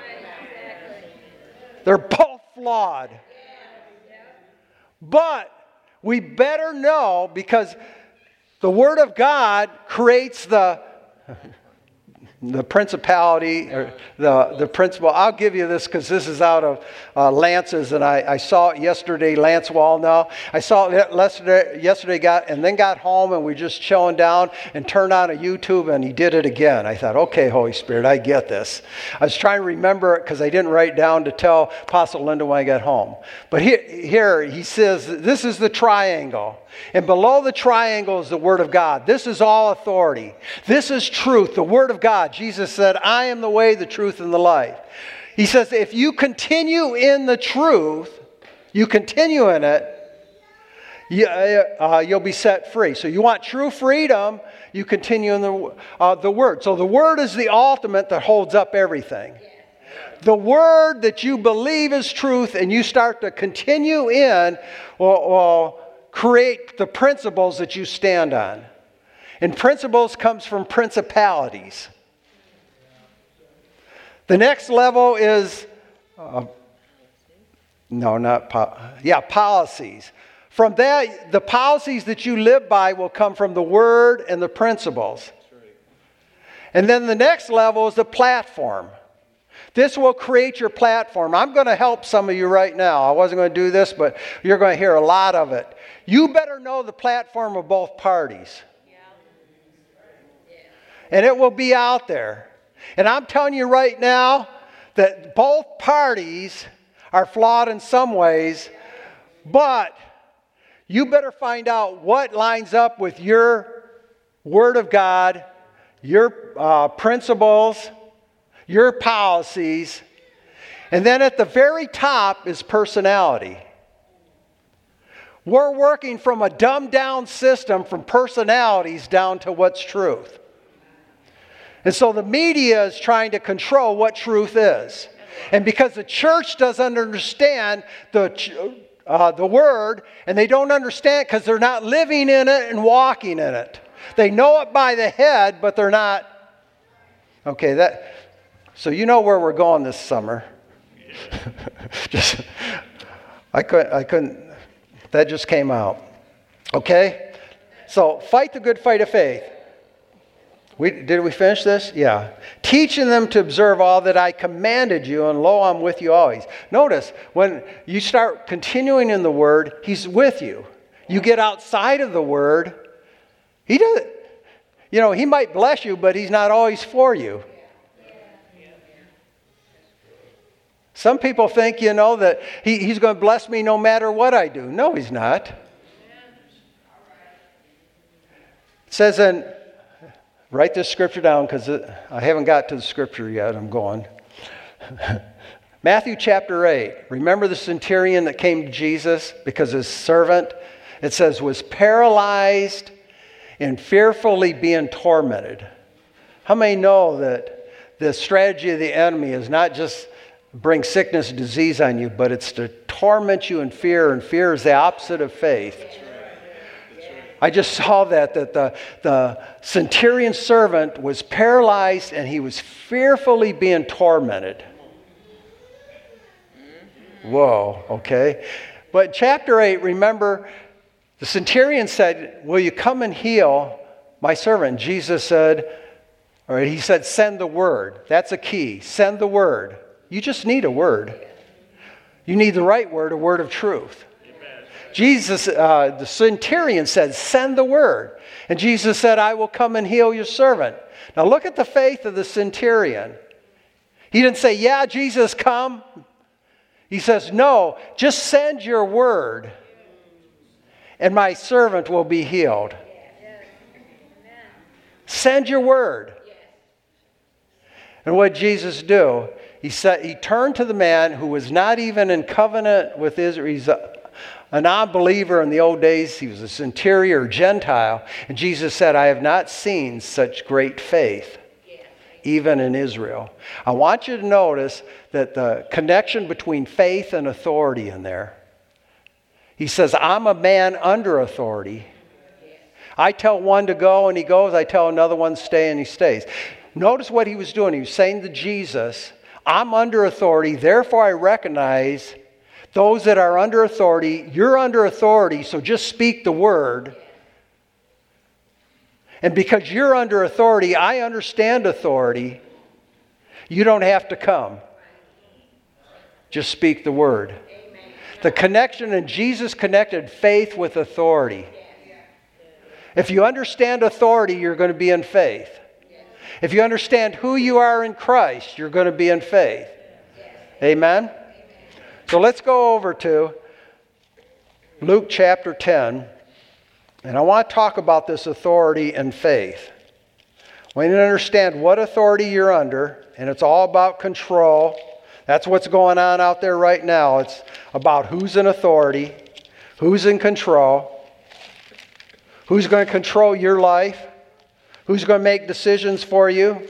They're both flawed. But we better know, because the Word of God creates the the principality, or the, the principle. I'll give you this because this is out of uh, Lance's, and I, I saw it yesterday, Lance Wallnau. I saw it yesterday, yesterday got, and then got home, and we just chilling down and turned on a YouTube, and he did it again. I thought, okay, Holy Spirit, I get this. I was trying to remember it because I didn't write down to tell Apostle Linda when I got home. But here, here he says, this is the triangle. And below the triangle is the Word of God. This is all authority. This is truth, the Word of God. Jesus said, I am the way, the truth, and the life. He says, if you continue in the truth, you continue in it, you, uh, you'll be set free. So you want true freedom, you continue in the, uh, the Word. So the Word is the ultimate that holds up everything. The Word that you believe is truth and you start to continue in will, will create the principles that you stand on. And principles comes from principalities. The next level is, uh, no, not, po- yeah, policies. From that, the policies that you live by will come from the Word and the principles. And then the next level is the platform. This will create your platform. I'm going to help some of you right now. I wasn't going to do this, but you're going to hear a lot of it. You better know the platform of both parties. And it will be out there. And I'm telling you right now that both parties are flawed in some ways, but you better find out what lines up with your Word of God, your uh, principles, your policies, and then at the very top is personality. We're working from a dumbed down system from personalities down to what's truth. And so the media is trying to control what truth is. And because the church doesn't understand the, uh, the Word, and they don't understand because they're not living in it and walking in it. They know it by the head, but they're not. Okay, that. So you know where we're going this summer. just, I couldn't, I couldn't, that just came out. Okay? So fight the good fight of faith. We, did we finish this? Yeah. Teaching them to observe all that I commanded you, and lo, I'm with you always. Notice, when you start continuing in the Word, He's with you. You get outside of the Word, He doesn't, you know, He might bless you, but He's not always for you. Some people think, you know, that he, He's going to bless me no matter what I do. No, He's not. It says in, write this scripture down because I haven't got to the scripture yet. I'm going. Matthew chapter eight. Remember the centurion that came to Jesus because his servant, it says, was paralyzed and fearfully being tormented. How many know that the strategy of the enemy is not just bring sickness and disease on you, but it's to torment you in fear, and fear is the opposite of faith. I just saw that, that the, the centurion servant was paralyzed and he was fearfully being tormented. Whoa, okay. But in chapter eight, remember, the centurion said, will you come and heal my servant? Jesus said, or he said, send the word. That's a key. Send the word. You just need a word. You need the right word, a word of truth. Amen. Jesus, uh, the centurion said, send the word. And Jesus said, I will come and heal your servant. Now look at the faith of the centurion. He didn't say, yeah, Jesus, come. He says, no, just send your word and my servant will be healed. Send your word. And what did Jesus do? He said, he turned to the man who was not even in covenant with Israel. He's a, a non-believer in the old days. He was a centurion or Gentile. And Jesus said, I have not seen such great faith, even in Israel. I want you to notice that the connection between faith and authority in there. He says, I'm a man under authority. I tell one to go and he goes. I tell another one to stay and he stays. Notice what he was doing. He was saying to Jesus, I'm under authority, therefore I recognize those that are under authority. You're under authority, so just speak the word. And because you're under authority, I understand authority, you don't have to come. Just speak the word. Amen. The connection, and Jesus connected faith with authority. If you understand authority, you're going to be in faith. If you understand who you are in Christ, you're going to be in faith. Amen? So let's go over to Luke chapter ten. And I want to talk about this authority and faith. We need to understand what authority you're under, and it's all about control. That's what's going on out there right now. It's about who's in authority, who's in control, who's going to control your life, who's going to make decisions for you.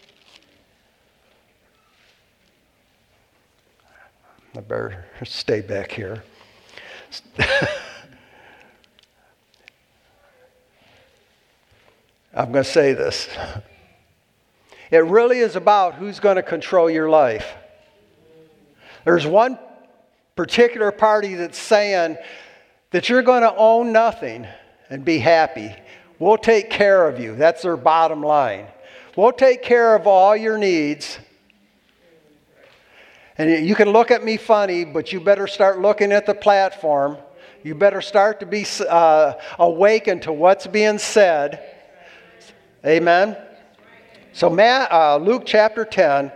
I better stay back here. I'm going to say this. It really is about who's going to control your life. There's one particular party that's saying that you're going to own nothing and be happy. We'll take care of you. That's their bottom line. We'll take care of all your needs. And you can look at me funny, but you better start looking at the platform. You better start to be uh, awakened to what's being said. Amen? So Matt, uh, Luke chapter ten.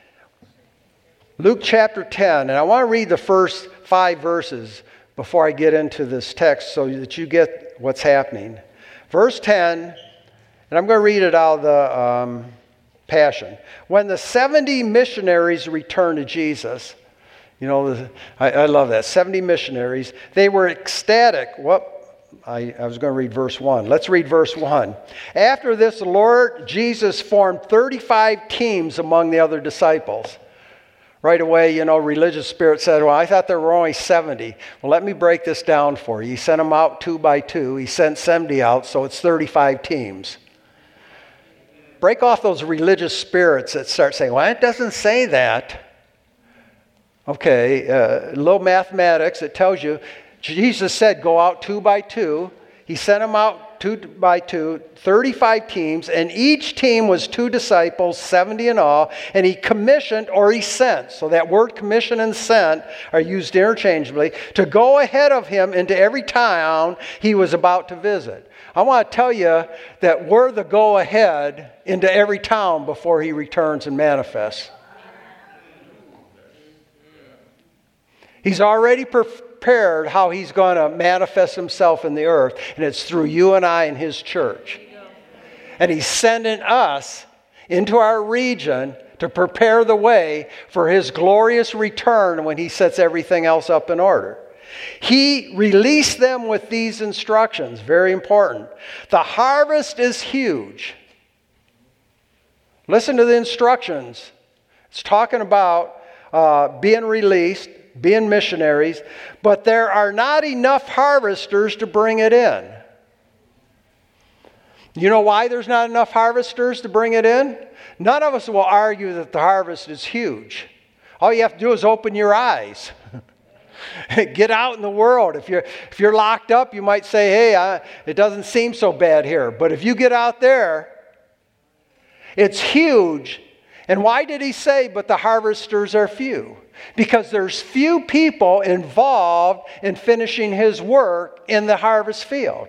Luke chapter ten, and I want to read the first five verses before I get into this text so that you get what's happening. Verse ten, and I'm going to read it out of the um, Passion. When the seventy missionaries returned to Jesus, you know, the, I, I love that, seventy missionaries, they were ecstatic. What? I, I was going to read verse one. Let's read verse one. After this, the Lord Jesus formed thirty-five teams among the other disciples. Right away, you know, religious spirit said, well, I thought there were only seventy. Well, let me break this down for you. He sent them out two by two. He sent seventy out, so it's thirty-five teams. Break off those religious spirits that start saying, well, it doesn't say that. Okay, uh, little mathematics, it tells you, Jesus said go out two by two. He sent them out two by two, thirty-five teams, and each team was two disciples, seventy in all, and he commissioned or he sent. So that word commission and sent are used interchangeably, to go ahead of him into every town he was about to visit. I want to tell you that we're the go ahead into every town before he returns and manifests. He's already prepared how he's going to manifest himself in the earth, and it's through you and I and his church. And he's sending us into our region to prepare the way for his glorious return when he sets everything else up in order. He released them with these instructions, very important. The harvest is huge. Listen to the instructions. It's talking about uh, being released, being missionaries, but there are not enough harvesters to bring it in. You know why there's not enough harvesters to bring it in? None of us will argue that the harvest is huge. All you have to do is open your eyes. Get out in the world. If you're if you're locked up, you might say, hey, I, it doesn't seem so bad here. But if you get out there, it's huge. And why did he say, but the harvesters are few? Because there's few people involved in finishing his work in the harvest field.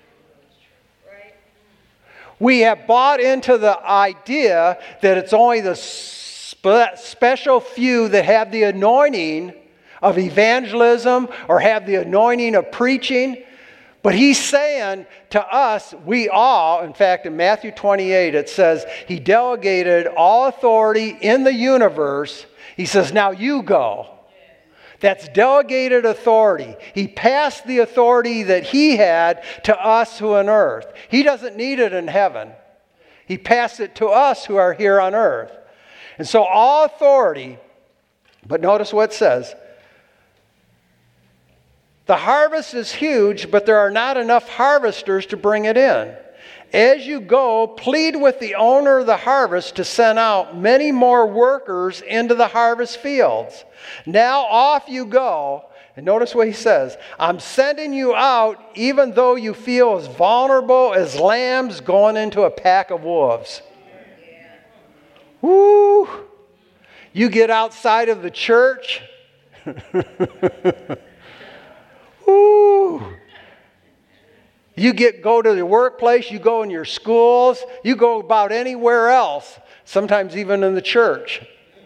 We have bought into the idea that it's only the spe- special few that have the anointing of evangelism or have the anointing of preaching. But he's saying to us, we all, in fact, in Matthew twenty-eight, it says he delegated all authority in the universe. He says, now you go. That's delegated authority. He passed the authority that he had to us who are on earth. He doesn't need it in heaven. He passed it to us who are here on earth. And so all authority, but notice what it says. The harvest is huge, but there are not enough harvesters to bring it in. As you go, plead with the owner of the harvest to send out many more workers into the harvest fields. Now off you go. And notice what he says. I'm sending you out even though you feel as vulnerable as lambs going into a pack of wolves. Woo! You get outside of the church. Woo! You get go to the workplace, you go in your schools, you go about anywhere else, sometimes even in the church.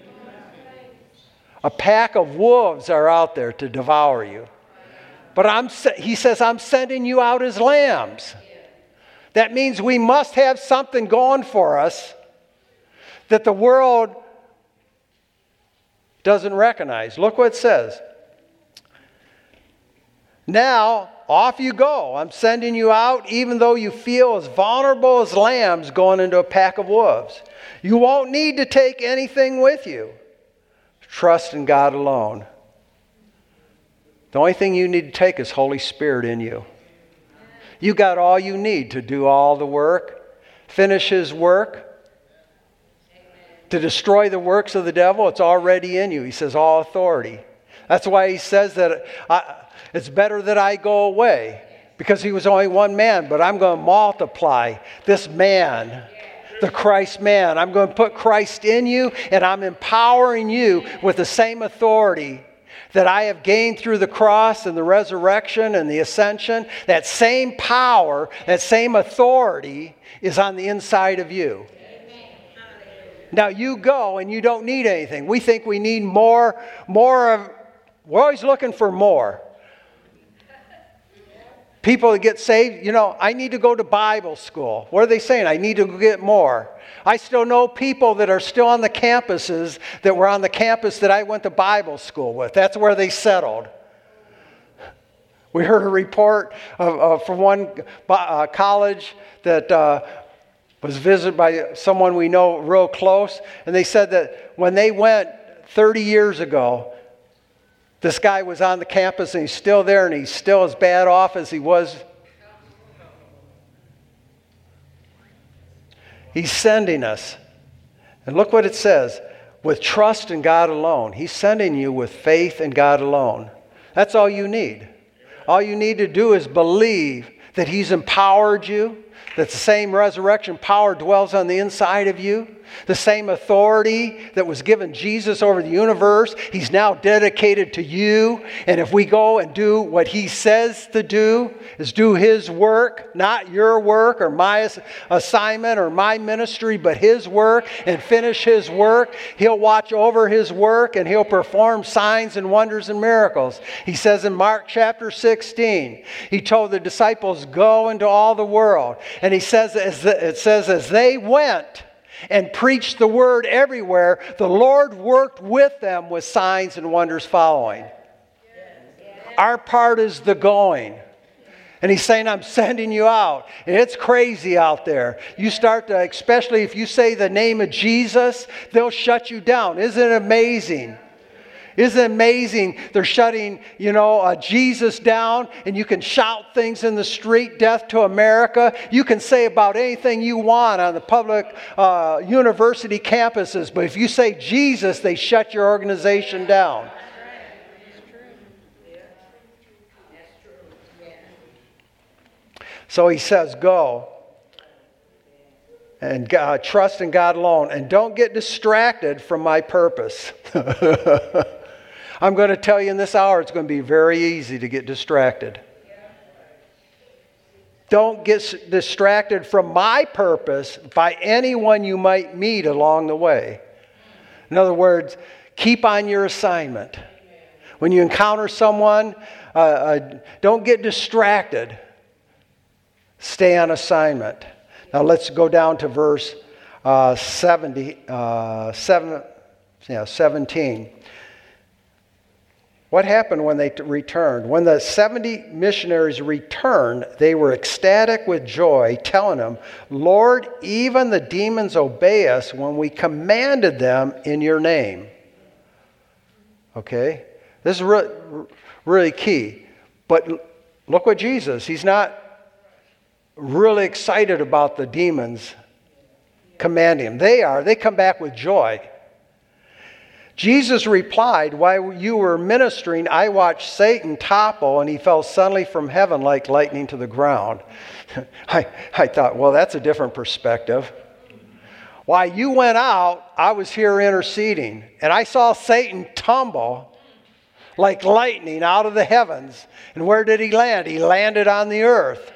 A pack of wolves are out there to devour you. But I'm, he says, I'm sending you out as lambs. That means we must have something going for us that the world doesn't recognize. Look what it says. Now, off you go. I'm sending you out even though you feel as vulnerable as lambs going into a pack of wolves. You won't need to take anything with you. Trust in God alone. The only thing you need to take is Holy Spirit in you. You got all you need to do all the work, finish His work, to destroy the works of the devil. It's already in you. He says all authority. That's why He says that I, it's better that I go away, because He was only one man, but I'm going to multiply this man, the Christ man. I'm going to put Christ in you, and I'm empowering you with the same authority that I have gained through the cross and the resurrection and the ascension. That same power, that same authority is on the inside of you. Now you go and you don't need anything. We think we need more, more of, we're always looking for more. People that get saved, you know, I need to go to Bible school. What are they saying? I need to get more. I still know people that are still on the campuses that were on the campus that I went to Bible school with. That's where they settled. We heard a report of, of, from one uh, college that uh, was visited by someone we know real close, and they said that when they went thirty years ago, this guy was on the campus and he's still there and he's still as bad off as he was. He's sending us. And look what it says. With trust in God alone. He's sending you with faith in God alone. That's all you need. All you need to do is believe that He's empowered you, that the same resurrection power dwells on the inside of you. The same authority that was given Jesus over the universe, He's now dedicated to you. And if we go and do what He says to do, is do His work, not your work or my assignment or my ministry, but His work, and finish His work, He'll watch over His work and He'll perform signs and wonders and miracles. He says in Mark chapter sixteen, He told the disciples, go into all the world. And He says, as the, it says, as they went and preached the word everywhere, the Lord worked with them with signs and wonders following. Our part is the going. And He's saying, I'm sending you out. And it's crazy out there. You start to, especially if you say the name of Jesus, they'll shut you down. Isn't it amazing? Isn't it amazing? They're shutting, you know, uh, Jesus down, and you can shout things in the street, death to America. You can say about anything you want on the public uh, university campuses, but if you say Jesus, they shut your organization down. So He says, go and God, trust in God alone, and don't get distracted from my purpose. I'm going to tell you in this hour, it's going to be very easy to get distracted. Don't get distracted from my purpose by anyone you might meet along the way. In other words, keep on your assignment. When you encounter someone, uh, uh, don't get distracted. Stay on assignment. Now let's go down to verse uh, seventy, uh, seven, yeah, seventeen. What happened when they returned? When the seventy missionaries returned, they were ecstatic with joy, telling them, Lord, even the demons obey us when we commanded them in your name. Okay? This is really, really key. But look what Jesus, He's not really excited about the demons commanding Him. They are. They come back with joy. Jesus replied, while you were ministering, I watched Satan topple, and he fell suddenly from heaven like lightning to the ground. I, I thought, well, that's a different perspective. While you went out, I was here interceding, and I saw Satan tumble like lightning out of the heavens. And where did he land? He landed on the earth.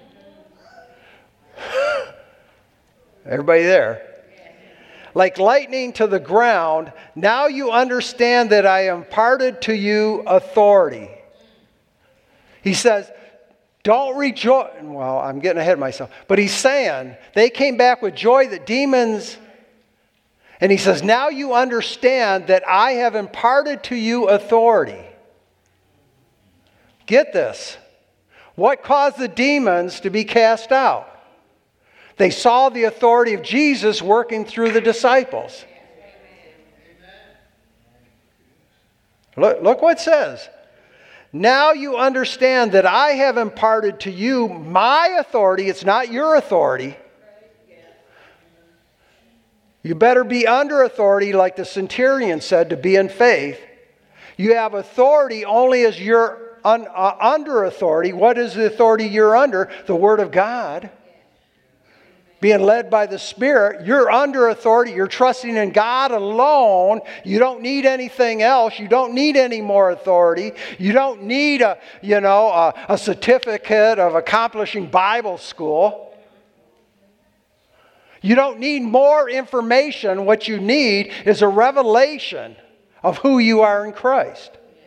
Everybody there? Like lightning to the ground. Now you understand that I imparted to you authority. He says, don't rejoice. Well, I'm getting ahead of myself. But he's saying they came back with joy that demons. And he says, now you understand that I have imparted to you authority. Get this. What caused the demons to be cast out? They saw the authority of Jesus working through the disciples. Look, look what it says. Now you understand that I have imparted to you my authority. It's not your authority. You better be under authority, like the centurion said, to be in faith. You have authority only as you're un, uh, under authority. What is the authority you're under? The Word of God. Being led by the Spirit, you're under authority. You're trusting in God alone. You don't need anything else. You don't need any more authority. You don't need a, you know, a, a certificate of accomplishing Bible school. You don't need more information. What you need is a revelation of who you are in Christ.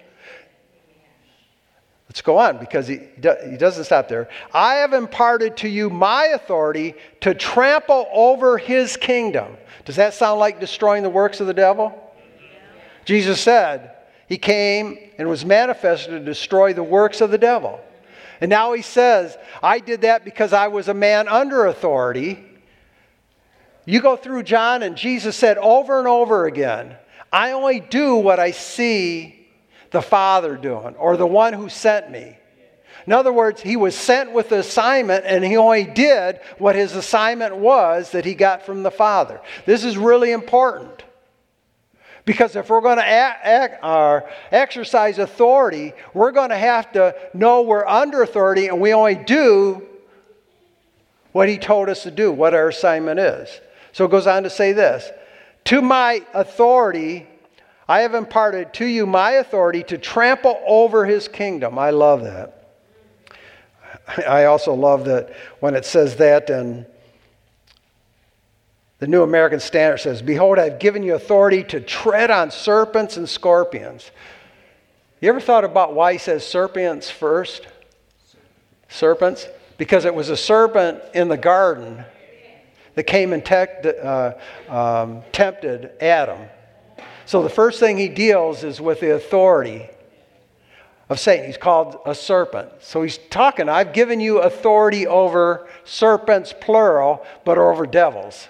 Let's go on, because he, he doesn't stop there. I have imparted to you my authority to trample over his kingdom. Does that sound like destroying the works of the devil? Jesus said he came and was manifested to destroy the works of the devil. And now he says, I did that because I was a man under authority. You go through John, and Jesus said over and over again, I only do what I see the Father doing, or the one who sent me. In other words, he was sent with the assignment, and he only did what his assignment was that he got from the Father. This is really important, because if we're going to act, act, uh, exercise authority, we're going to have to know we're under authority, and we only do what he told us to do, what our assignment is. So it goes on to say this, to my authority I have imparted to you my authority to trample over his kingdom. I love that. I also love that when it says that, and the New American Standard says, behold, I've given you authority to tread on serpents and scorpions. You ever thought about why he says serpents first? Serpents? Because it was a serpent in the garden that came and te- uh, um, tempted Adam. So the first thing he deals is with the authority of Satan. He's called a serpent. So he's talking, I've given you authority over serpents, plural, but over devils.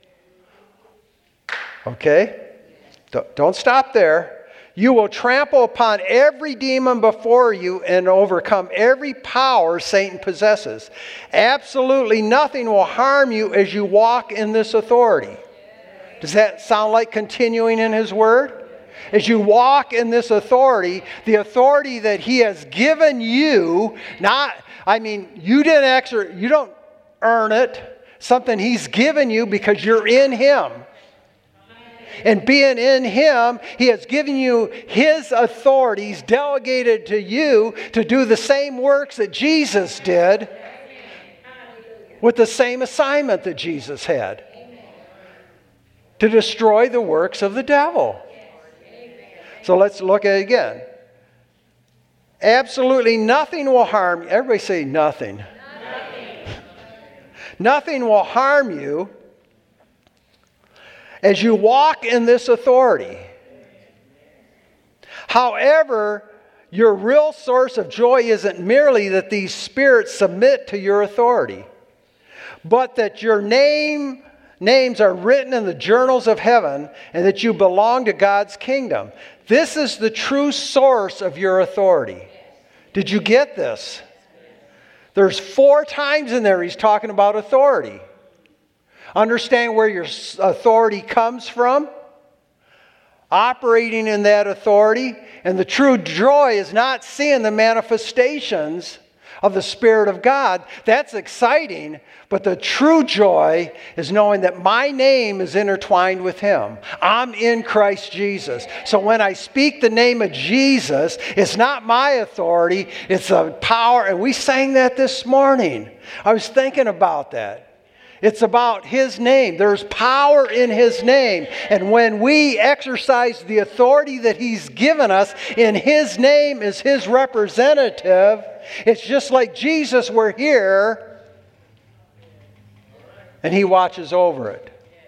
Okay? Don't stop there. You will trample upon every demon before you and overcome every power Satan possesses. Absolutely nothing will harm you as you walk in this authority. Does that sound like continuing in his word? As you walk in this authority, the authority that he has given you, not, I mean, you didn't exer, you don't earn it. Something he's given you because you're in him. And being in him, he has given you his authority. He's delegated to you to do the same works that Jesus did with the same assignment that Jesus had. To destroy the works of the devil. So let's look at it again. Absolutely nothing will harm you. Everybody say nothing. Nothing. Nothing will harm you as you walk in this authority. However, your real source of joy isn't merely that these spirits submit to your authority, but that your name Names are written in the journals of heaven, and that you belong to God's kingdom. This is the true source of your authority. Did you get this? There's four times in there he's talking about authority. Understand where your authority comes from. operating in that authority. And the true joy is not seeing the manifestations of the Spirit of God. That's exciting, but the true joy is knowing that my name is intertwined with Him. I'm in Christ Jesus. So when I speak the name of Jesus, it's not my authority, it's a power. And we sang that this morning. I was thinking about that. It's about His name. There's power in His name. And when we exercise the authority that He's given us in His name as His representative, it's just like Jesus were here and He watches over it.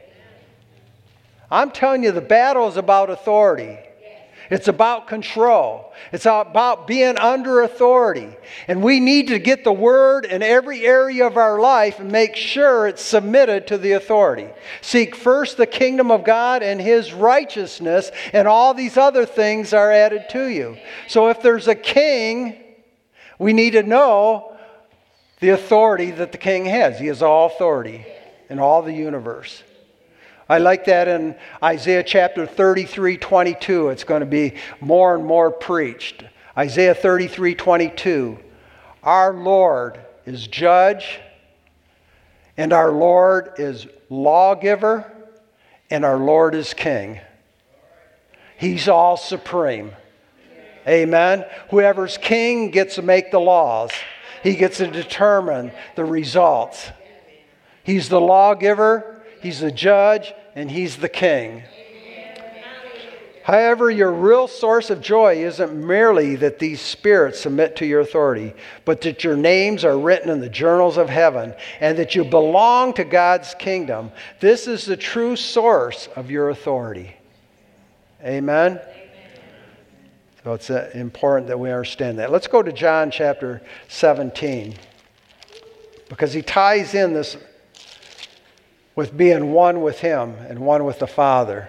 I'm telling you, the battle is about authority. It's about control. It's about being under authority. And we need to get the Word in every area of our life and make sure it's submitted to the authority. Seek first the kingdom of God and His righteousness, and all these other things are added to you. So if there's a king, we need to know the authority that the king has. He has all authority in all the universe. I like that in Isaiah chapter thirty-three twenty-two. It's going to be more and more preached. Isaiah thirty-three twenty-two. Our Lord is judge, and our Lord is lawgiver, and our Lord is king. He's all supreme. Amen. Whoever's king gets to make the laws. He gets to determine the results. He's the lawgiver. He's the judge, and He's the king. However, your real source of joy isn't merely that these spirits submit to your authority, but that your names are written in the journals of heaven and that you belong to God's kingdom. This is the true source of your authority. Amen? So it's important that we understand that. Let's go to John chapter seventeen, because he ties in this with being one with Him and one with the Father.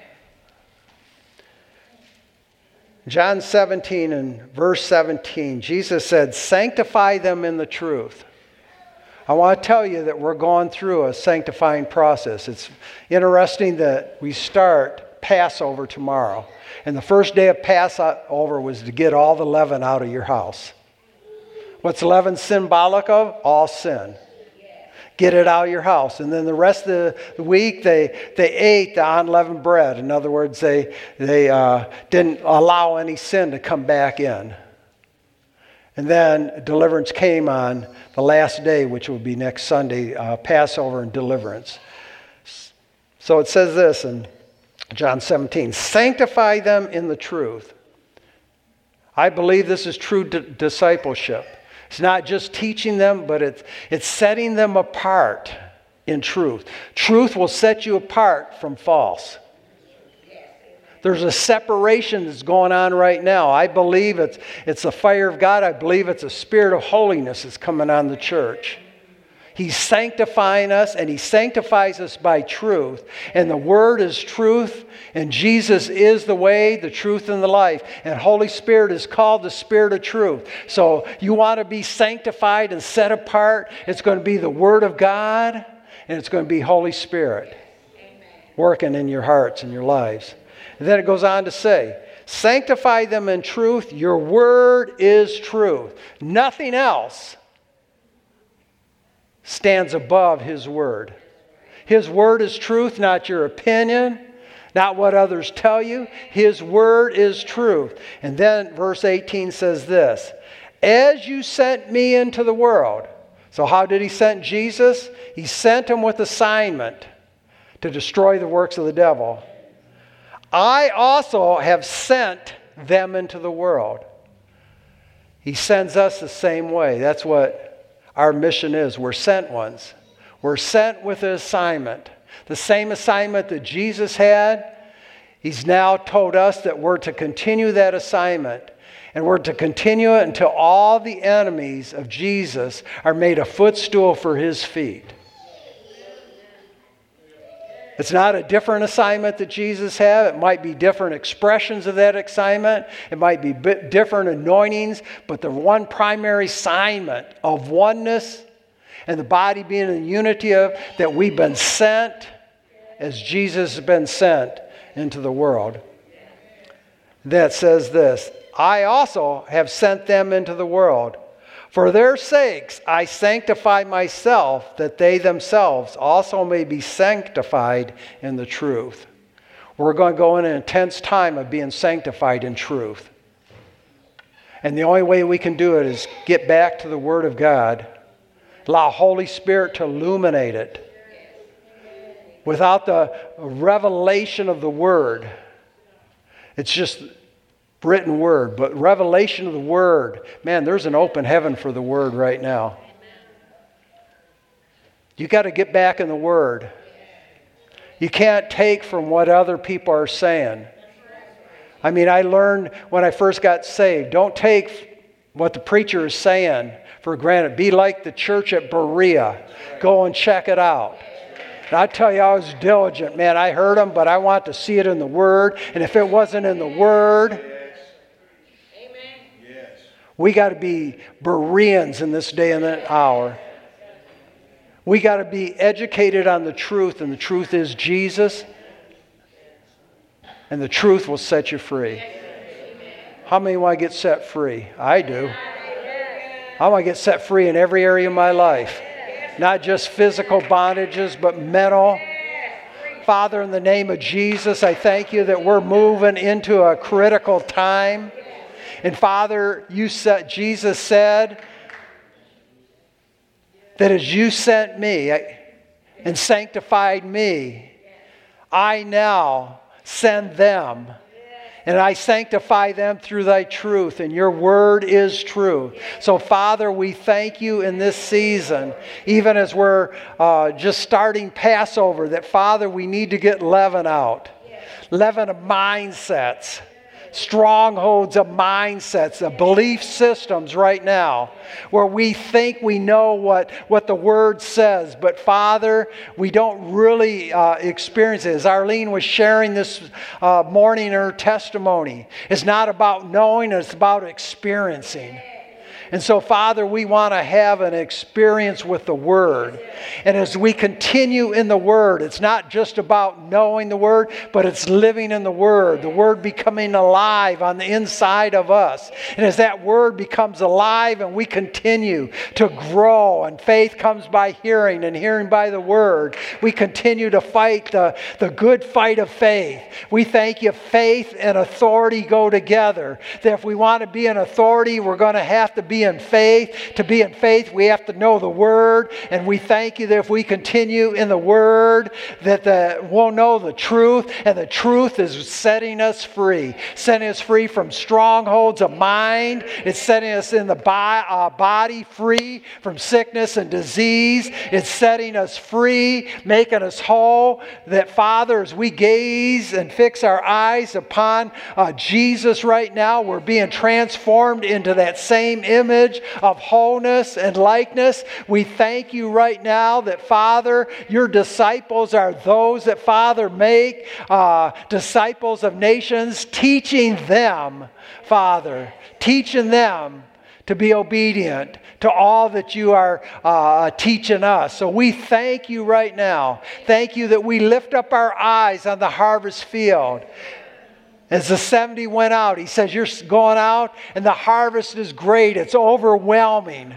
John seventeen and verse seventeen, Jesus said, sanctify them in the truth. I want to tell you that we're going through a sanctifying process. It's interesting that we start Passover tomorrow. And the first day of Passover was to get all the leaven out of your house. What's leaven symbolic of? All sin. Get it out of your house. And then the rest of the week, they, they ate the unleavened bread. In other words, they, they uh, didn't allow any sin to come back in. And then deliverance came on the last day, which will be next Sunday, uh, Passover and deliverance. So it says this in John seventeen, sanctify them in the truth. I believe this is true d- discipleship. It's not just teaching them, but it's, it's setting them apart in truth. Truth will set you apart from false. There's a separation that's going on right now. I believe it's, it's the fire of God. I believe it's a spirit of holiness that's coming on the church. He's sanctifying us, and He sanctifies us by truth. And the Word is truth, and Jesus is the way, the truth, and the life. And Holy Spirit is called the Spirit of truth. So you want to be sanctified and set apart, it's going to be the Word of God, and it's going to be Holy Spirit working in your hearts and your lives. And then it goes on to say, sanctify them in truth. Your Word is truth. Nothing else stands above His Word. His Word is truth, not your opinion, not what others tell you. His Word is truth. And then verse eighteen says this, as you sent me into the world. So how did He send Jesus? He sent Him with assignment to destroy the works of the devil. I also have sent them into the world. He sends us the same way. That's what our mission is. We're sent ones. We're sent with an assignment. The same assignment that Jesus had, He's now told us that we're to continue that assignment. And we're to continue it until all the enemies of Jesus are made a footstool for His feet. It's not a different assignment that Jesus had. It might be different expressions of that assignment. It might be bit different anointings. But the one primary assignment of oneness and the body being in unity of, that we've been sent as Jesus has been sent into the world. that says this, I also have sent them into the world. For their sakes I sanctify myself, that they themselves also may be sanctified in the truth. We're going to go in an intense time of being sanctified in truth. And the only way we can do it is get back to the Word of God. Allow Holy Spirit to illuminate it. Without the revelation of the Word, it's just written Word. But revelation of the Word, man, there's an open heaven for the Word right now. You got to get back in the Word. You can't take from what other people are saying. I mean, I learned when I first got saved, don't take what the preacher is saying for granted. Be like the church at Berea. Go and check it out. And I tell you, I was diligent. Man, I heard them, but I want to see it in the Word. And if it wasn't in the Word, yes. We got to be Bereans in this day and that hour. We got to be educated on the truth, and the truth is Jesus. And the truth will set you free. How many want to get set free? I do. I want to get set free in every area of my life. Not just physical bondages, but mental. Father, in the name of Jesus, I thank you that we're moving into a critical time. And Father, you said, Jesus said that as you sent me and sanctified me, I now send them. And I sanctify them through thy truth, and your word is true. So, Father, we thank you in this season, even as we're uh, just starting Passover, that, Father, we need to get leaven out. Leaven of mindsets. Strongholds of mindsets, of belief systems right now, where we think we know what, what the Word says, but Father, we don't really uh, experience it. As Arlene was sharing this uh, morning in her testimony, it's not about knowing, it's about experiencing. And so, Father, we want to have an experience with the Word. And as we continue in the Word, it's not just about knowing the Word, but it's living in the Word. The Word becoming alive on the inside of us. And as that Word becomes alive and we continue to grow, and faith comes by hearing and hearing by the Word, we continue to fight the, the good fight of faith. We thank you, faith and authority go together. That if we want to be an authority, we're going to have to be in faith. To be in faith, we have to know the Word, and we thank you that if we continue in the Word, that the, we'll know the truth, and the truth is setting us free. Setting us free from strongholds of mind. It's setting us in the bo- uh, body free from sickness and disease. It's setting us free, making us whole. That, Father, as we gaze and fix our eyes upon uh, Jesus right now, we're being transformed into that same image image of wholeness and likeness. We thank you right now that, Father, your disciples are those that, Father, make uh, disciples of nations, teaching them, Father, teaching them to be obedient to all that you are uh, teaching us. So we thank you right now. Thank you that we lift up our eyes on the harvest field. As the seventy went out, he says, you're going out and the harvest is great. It's overwhelming.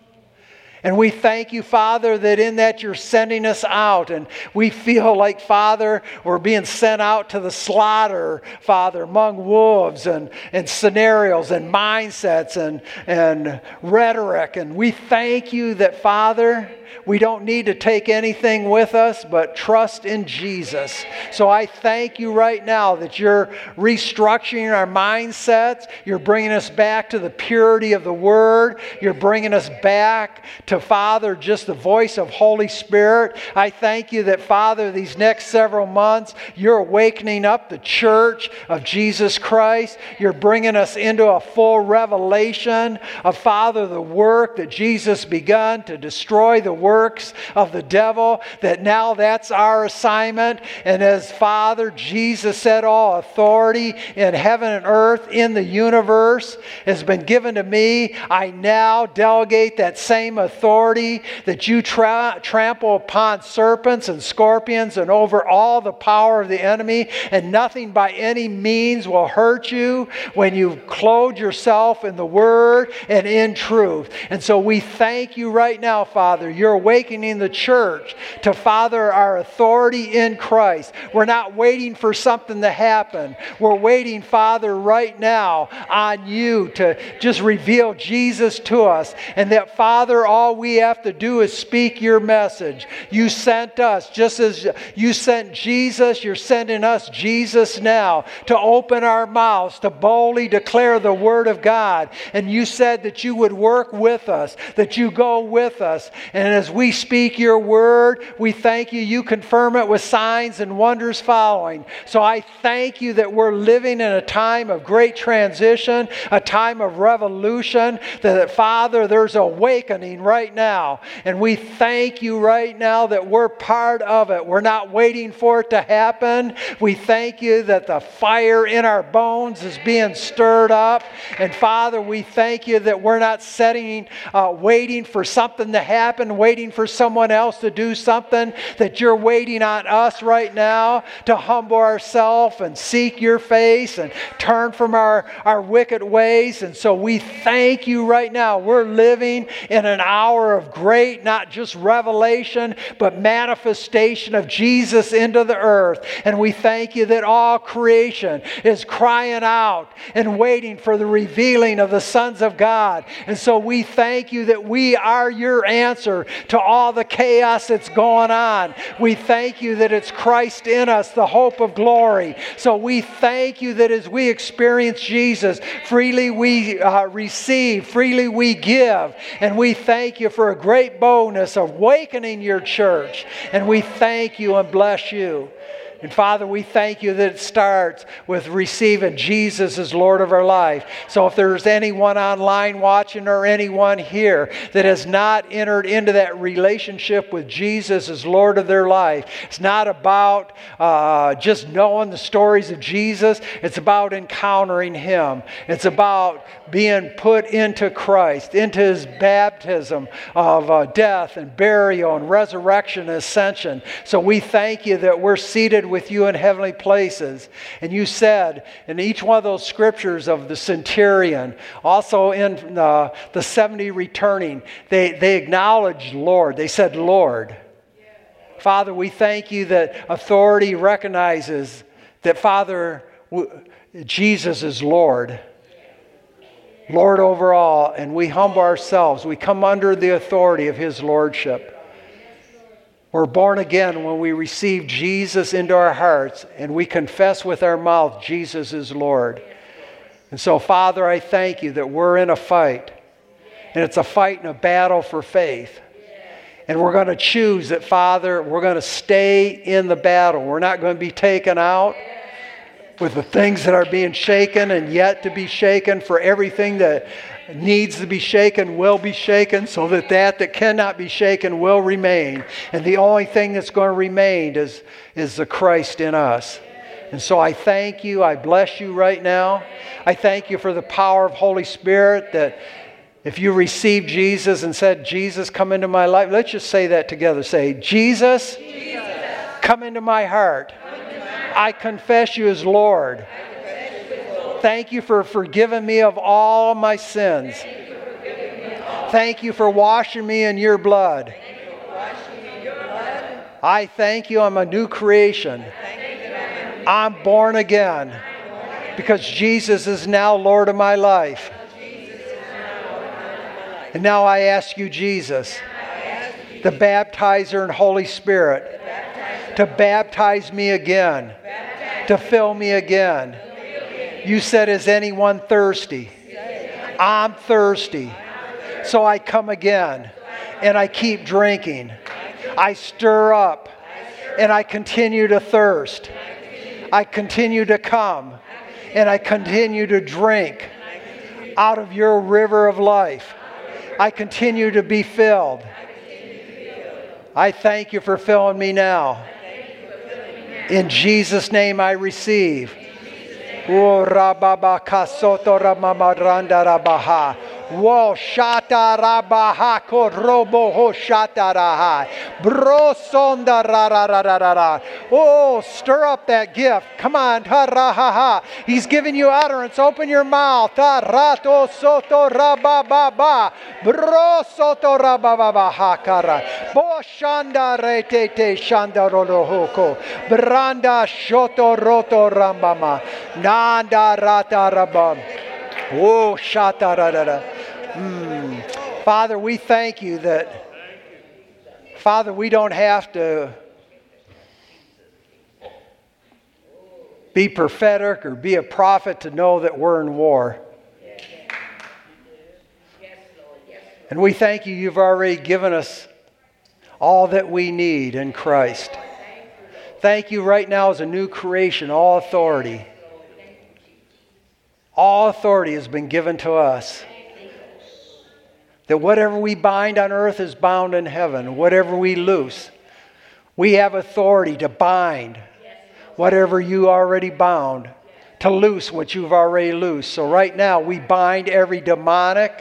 And we thank you, Father, that in that you're sending us out. And we feel like, Father, we're being sent out to the slaughter, Father, among wolves and, and scenarios and mindsets and, and rhetoric. And we thank you that, Father, we don't need to take anything with us but trust in Jesus. So I thank you right now that you're restructuring our mindsets. You're bringing us back to the purity of the Word. You're bringing us back to, Father, just the voice of Holy Spirit. I thank you that, Father, these next several months, you're awakening up the church of Jesus Christ. You're bringing us into a full revelation of, Father, the work that Jesus begun to destroy the works of the devil, that now that's our assignment. And as Father, Jesus said, all authority in heaven and earth, in the universe, has been given to me. I now delegate that same authority that you tra- trample upon serpents and scorpions and over all the power of the enemy, and nothing by any means will hurt you when you clothe yourself in the Word and in truth. And so we thank you right now, Father. You're awakening the church to, Father, our authority in Christ. We're not waiting for something to happen. We're waiting, Father, right now on you to just reveal Jesus to us. And that, Father, all we have to do is speak your message. You sent us, just as you sent Jesus, you're sending us Jesus now to open our mouths, to boldly declare the Word of God. And you said that you would work with us, that you go with us. And as we speak your Word, we thank you. You confirm it with signs and wonders following. So I thank you that we're living in a time of great transition, a time of revolution, that, Father, there's awakening right now. And we thank you right now that we're part of it. We're not waiting for it to happen. We thank you that the fire in our bones is being stirred up. And Father, we thank you that we're not sitting, uh, waiting for something to happen, waiting for someone else to do something, that you're waiting on us right now to humble ourselves and seek your face and turn from our, our wicked ways. And so we thank you right now. We're living in an hour of great, not just revelation, but manifestation of Jesus into the earth. And we thank you that all creation is crying out and waiting for the revealing of the sons of God. And so we thank you that we are your answer to all the chaos that's going on. We thank you that it's Christ in us, the hope of glory. So we thank you that as we experience Jesus, freely we uh, receive, freely we give. And we thank you for a great boldness of awakening your church. And we thank you and bless you. And Father, we thank you that it starts with receiving Jesus as Lord of our life. So if there's anyone online watching or anyone here that has not entered into that relationship with Jesus as Lord of their life, it's not about uh, just knowing the stories of Jesus. It's about encountering Him. It's about being put into Christ, into His baptism of uh, death and burial and resurrection and ascension. So we thank you that we're seated with you in heavenly places. And you said in each one of those scriptures of the centurion, also in uh, the seventy returning, they, they acknowledged Lord. They said, Lord. Father, we thank you that authority recognizes that, Father, Jesus is Lord. Lord over all, and we humble ourselves. We come under the authority of His Lordship. We're born again when we receive Jesus into our hearts and we confess with our mouth Jesus is Lord. And so, Father, I thank you that we're in a fight. And it's a fight and a battle for faith. And we're going to choose that, Father, we're going to stay in the battle. We're not going to be taken out with the things that are being shaken and yet to be shaken, for everything that needs to be shaken will be shaken, so that that that cannot be shaken will remain. And the only thing that's going to remain is, is the Christ in us. And so I thank you. I bless you right now. I thank you for the power of Holy Spirit, that if you received Jesus and said, Jesus, come into my life. Let's just say that together. Say, Jesus, Jesus. Come into my heart. I confess you as Lord. Thank you for forgiving me of all my sins. Thank you for washing me in your blood. I thank you I'm a new creation. I'm born again because Jesus is now Lord of my life. And now I ask you, Jesus, the baptizer and Holy Spirit, to baptize me again, to fill me again. You said, is anyone thirsty? I'm thirsty. So I come again and I keep drinking. I stir up and I continue to thirst. I continue to come and I continue to drink out of your river of life. I continue to be filled. I thank you for filling me now. In Jesus' name I receive. O rababa kasoto ramamaranda rabaha. Wo shata rabaha ko robo ho shata raha. Bro sonda ra ra ra ra ra ra. Oh, stir up that gift. Come on, ta ra ha ha. He's giving you utterance. Open your mouth. Ta rato soto rababa ba. Bro soto rababa ba hakara. Bo shanda re te te shanda rolo hoko. Branda shoto roto rambama. Nanda rata rabam. Oh, shata ra ra ra. Mm. Father, we thank you that, Father, we don't have to be prophetic or be a prophet to know that we're in war. And we thank you, you've already given us all that we need in Christ. Thank you right now as a new creation, all authority. All authority has been given to us. That whatever we bind on earth is bound in heaven. Whatever we loose, we have authority to bind whatever you already bound, to loose what you've already loosed. So right now we bind every demonic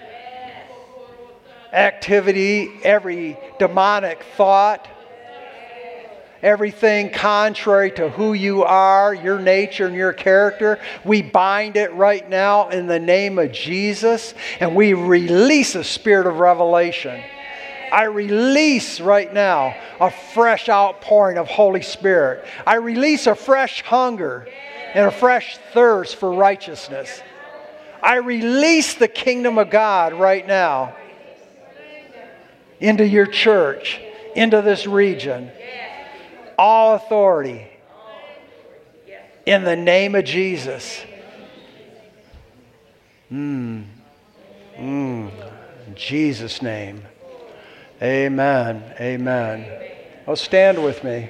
activity, every demonic thought, everything contrary to who you are, your nature and your character. We bind it right now in the name of Jesus, and we release a spirit of revelation. I release right now a fresh outpouring of Holy Spirit. I release a fresh hunger and a fresh thirst for righteousness. I release the kingdom of God right now into your church, into this region. All authority in the name of Jesus. Mm. Mm. In Jesus' name. Amen. Amen. Oh, stand with me.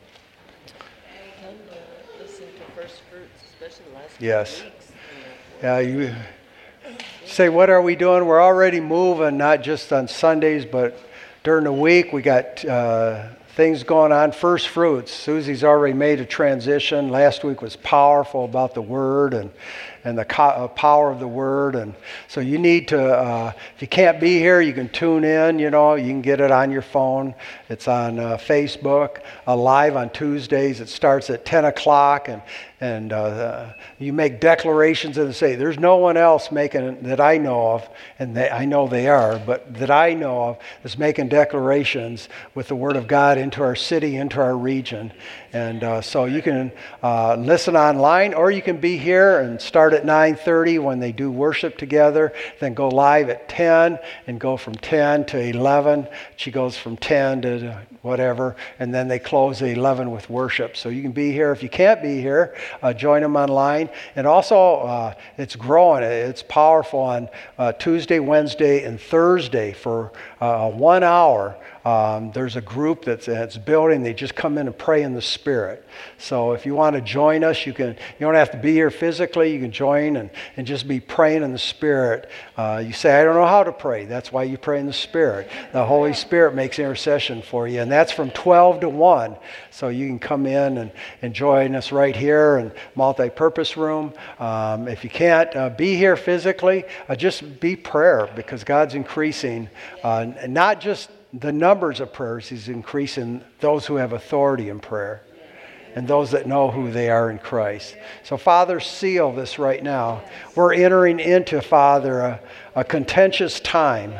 Listen to first fruits, especially the last Yes. weeks. Yeah, you say, what are we doing? We're already moving, not just on Sundays, but during the week. We got uh, things going on. First fruits. Susie's already made a transition. Last week was powerful about the Word and and the co- uh, power of the Word. And so you need to, uh, if you can't be here, you can tune in, you know, you can get it on your phone. It's on uh, Facebook, uh, live on Tuesdays. It starts at ten o'clock, and and uh, you make declarations and say, there's no one else making, that I know of, and they, I know they are, but that I know of, is making declarations with the Word of God into our city, into our region. And uh, so you can uh, listen online, or you can be here and start at nine thirty when they do worship together, then go live at ten and go from ten to eleven. She goes from ten to whatever, and then they close at eleven with worship. So you can be here. If you can't be here, uh, join them online. And also, uh, it's growing. It's powerful on uh, Tuesday, Wednesday, and Thursday for uh, one hour. Um, there's a group that's, that's building. They just come in and pray in the Spirit. So if you want to join us, you can. You don't have to be here physically. You can join and, and just be praying in the Spirit. Uh, you say, I don't know how to pray. That's why you pray in the Spirit. The Holy Spirit makes intercession for you. And that's from twelve to one. So you can come in and, and join us right here in multi-purpose room. Um, if you can't uh, be here physically, uh, just be prayer, because God's increasing, uh, not just the numbers of prayers, He's increasing those who have authority in prayer and those that know who they are in Christ. So, Father, seal this right now. We're entering into, Father, a, a contentious time.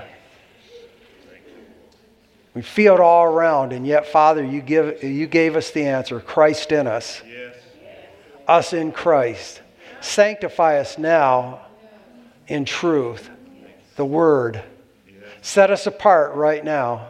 We feel it all around, and yet, Father, you give you gave us the answer, Christ in us. Yes. Us in Christ. Sanctify us now in truth, the Word. Set us apart right now.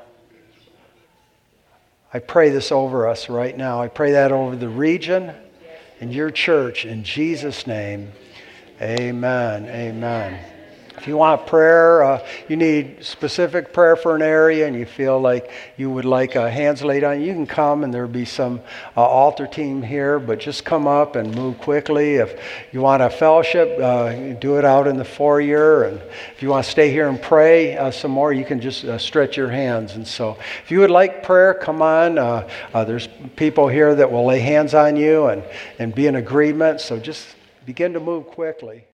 I pray this over us right now. I pray that over the region and your church in Jesus' name. Amen. Amen. If you want prayer, uh, you need specific prayer for an area and you feel like you would like uh, hands laid on you, you can come and there'll be some uh, altar team here, but just come up and move quickly. If you want a fellowship, uh, you do it out in the foyer. And if you want to stay here and pray uh, some more, you can just uh, stretch your hands. And so if you would like prayer, come on. Uh, uh, there's people here that will lay hands on you and, and be in agreement. So just begin to move quickly.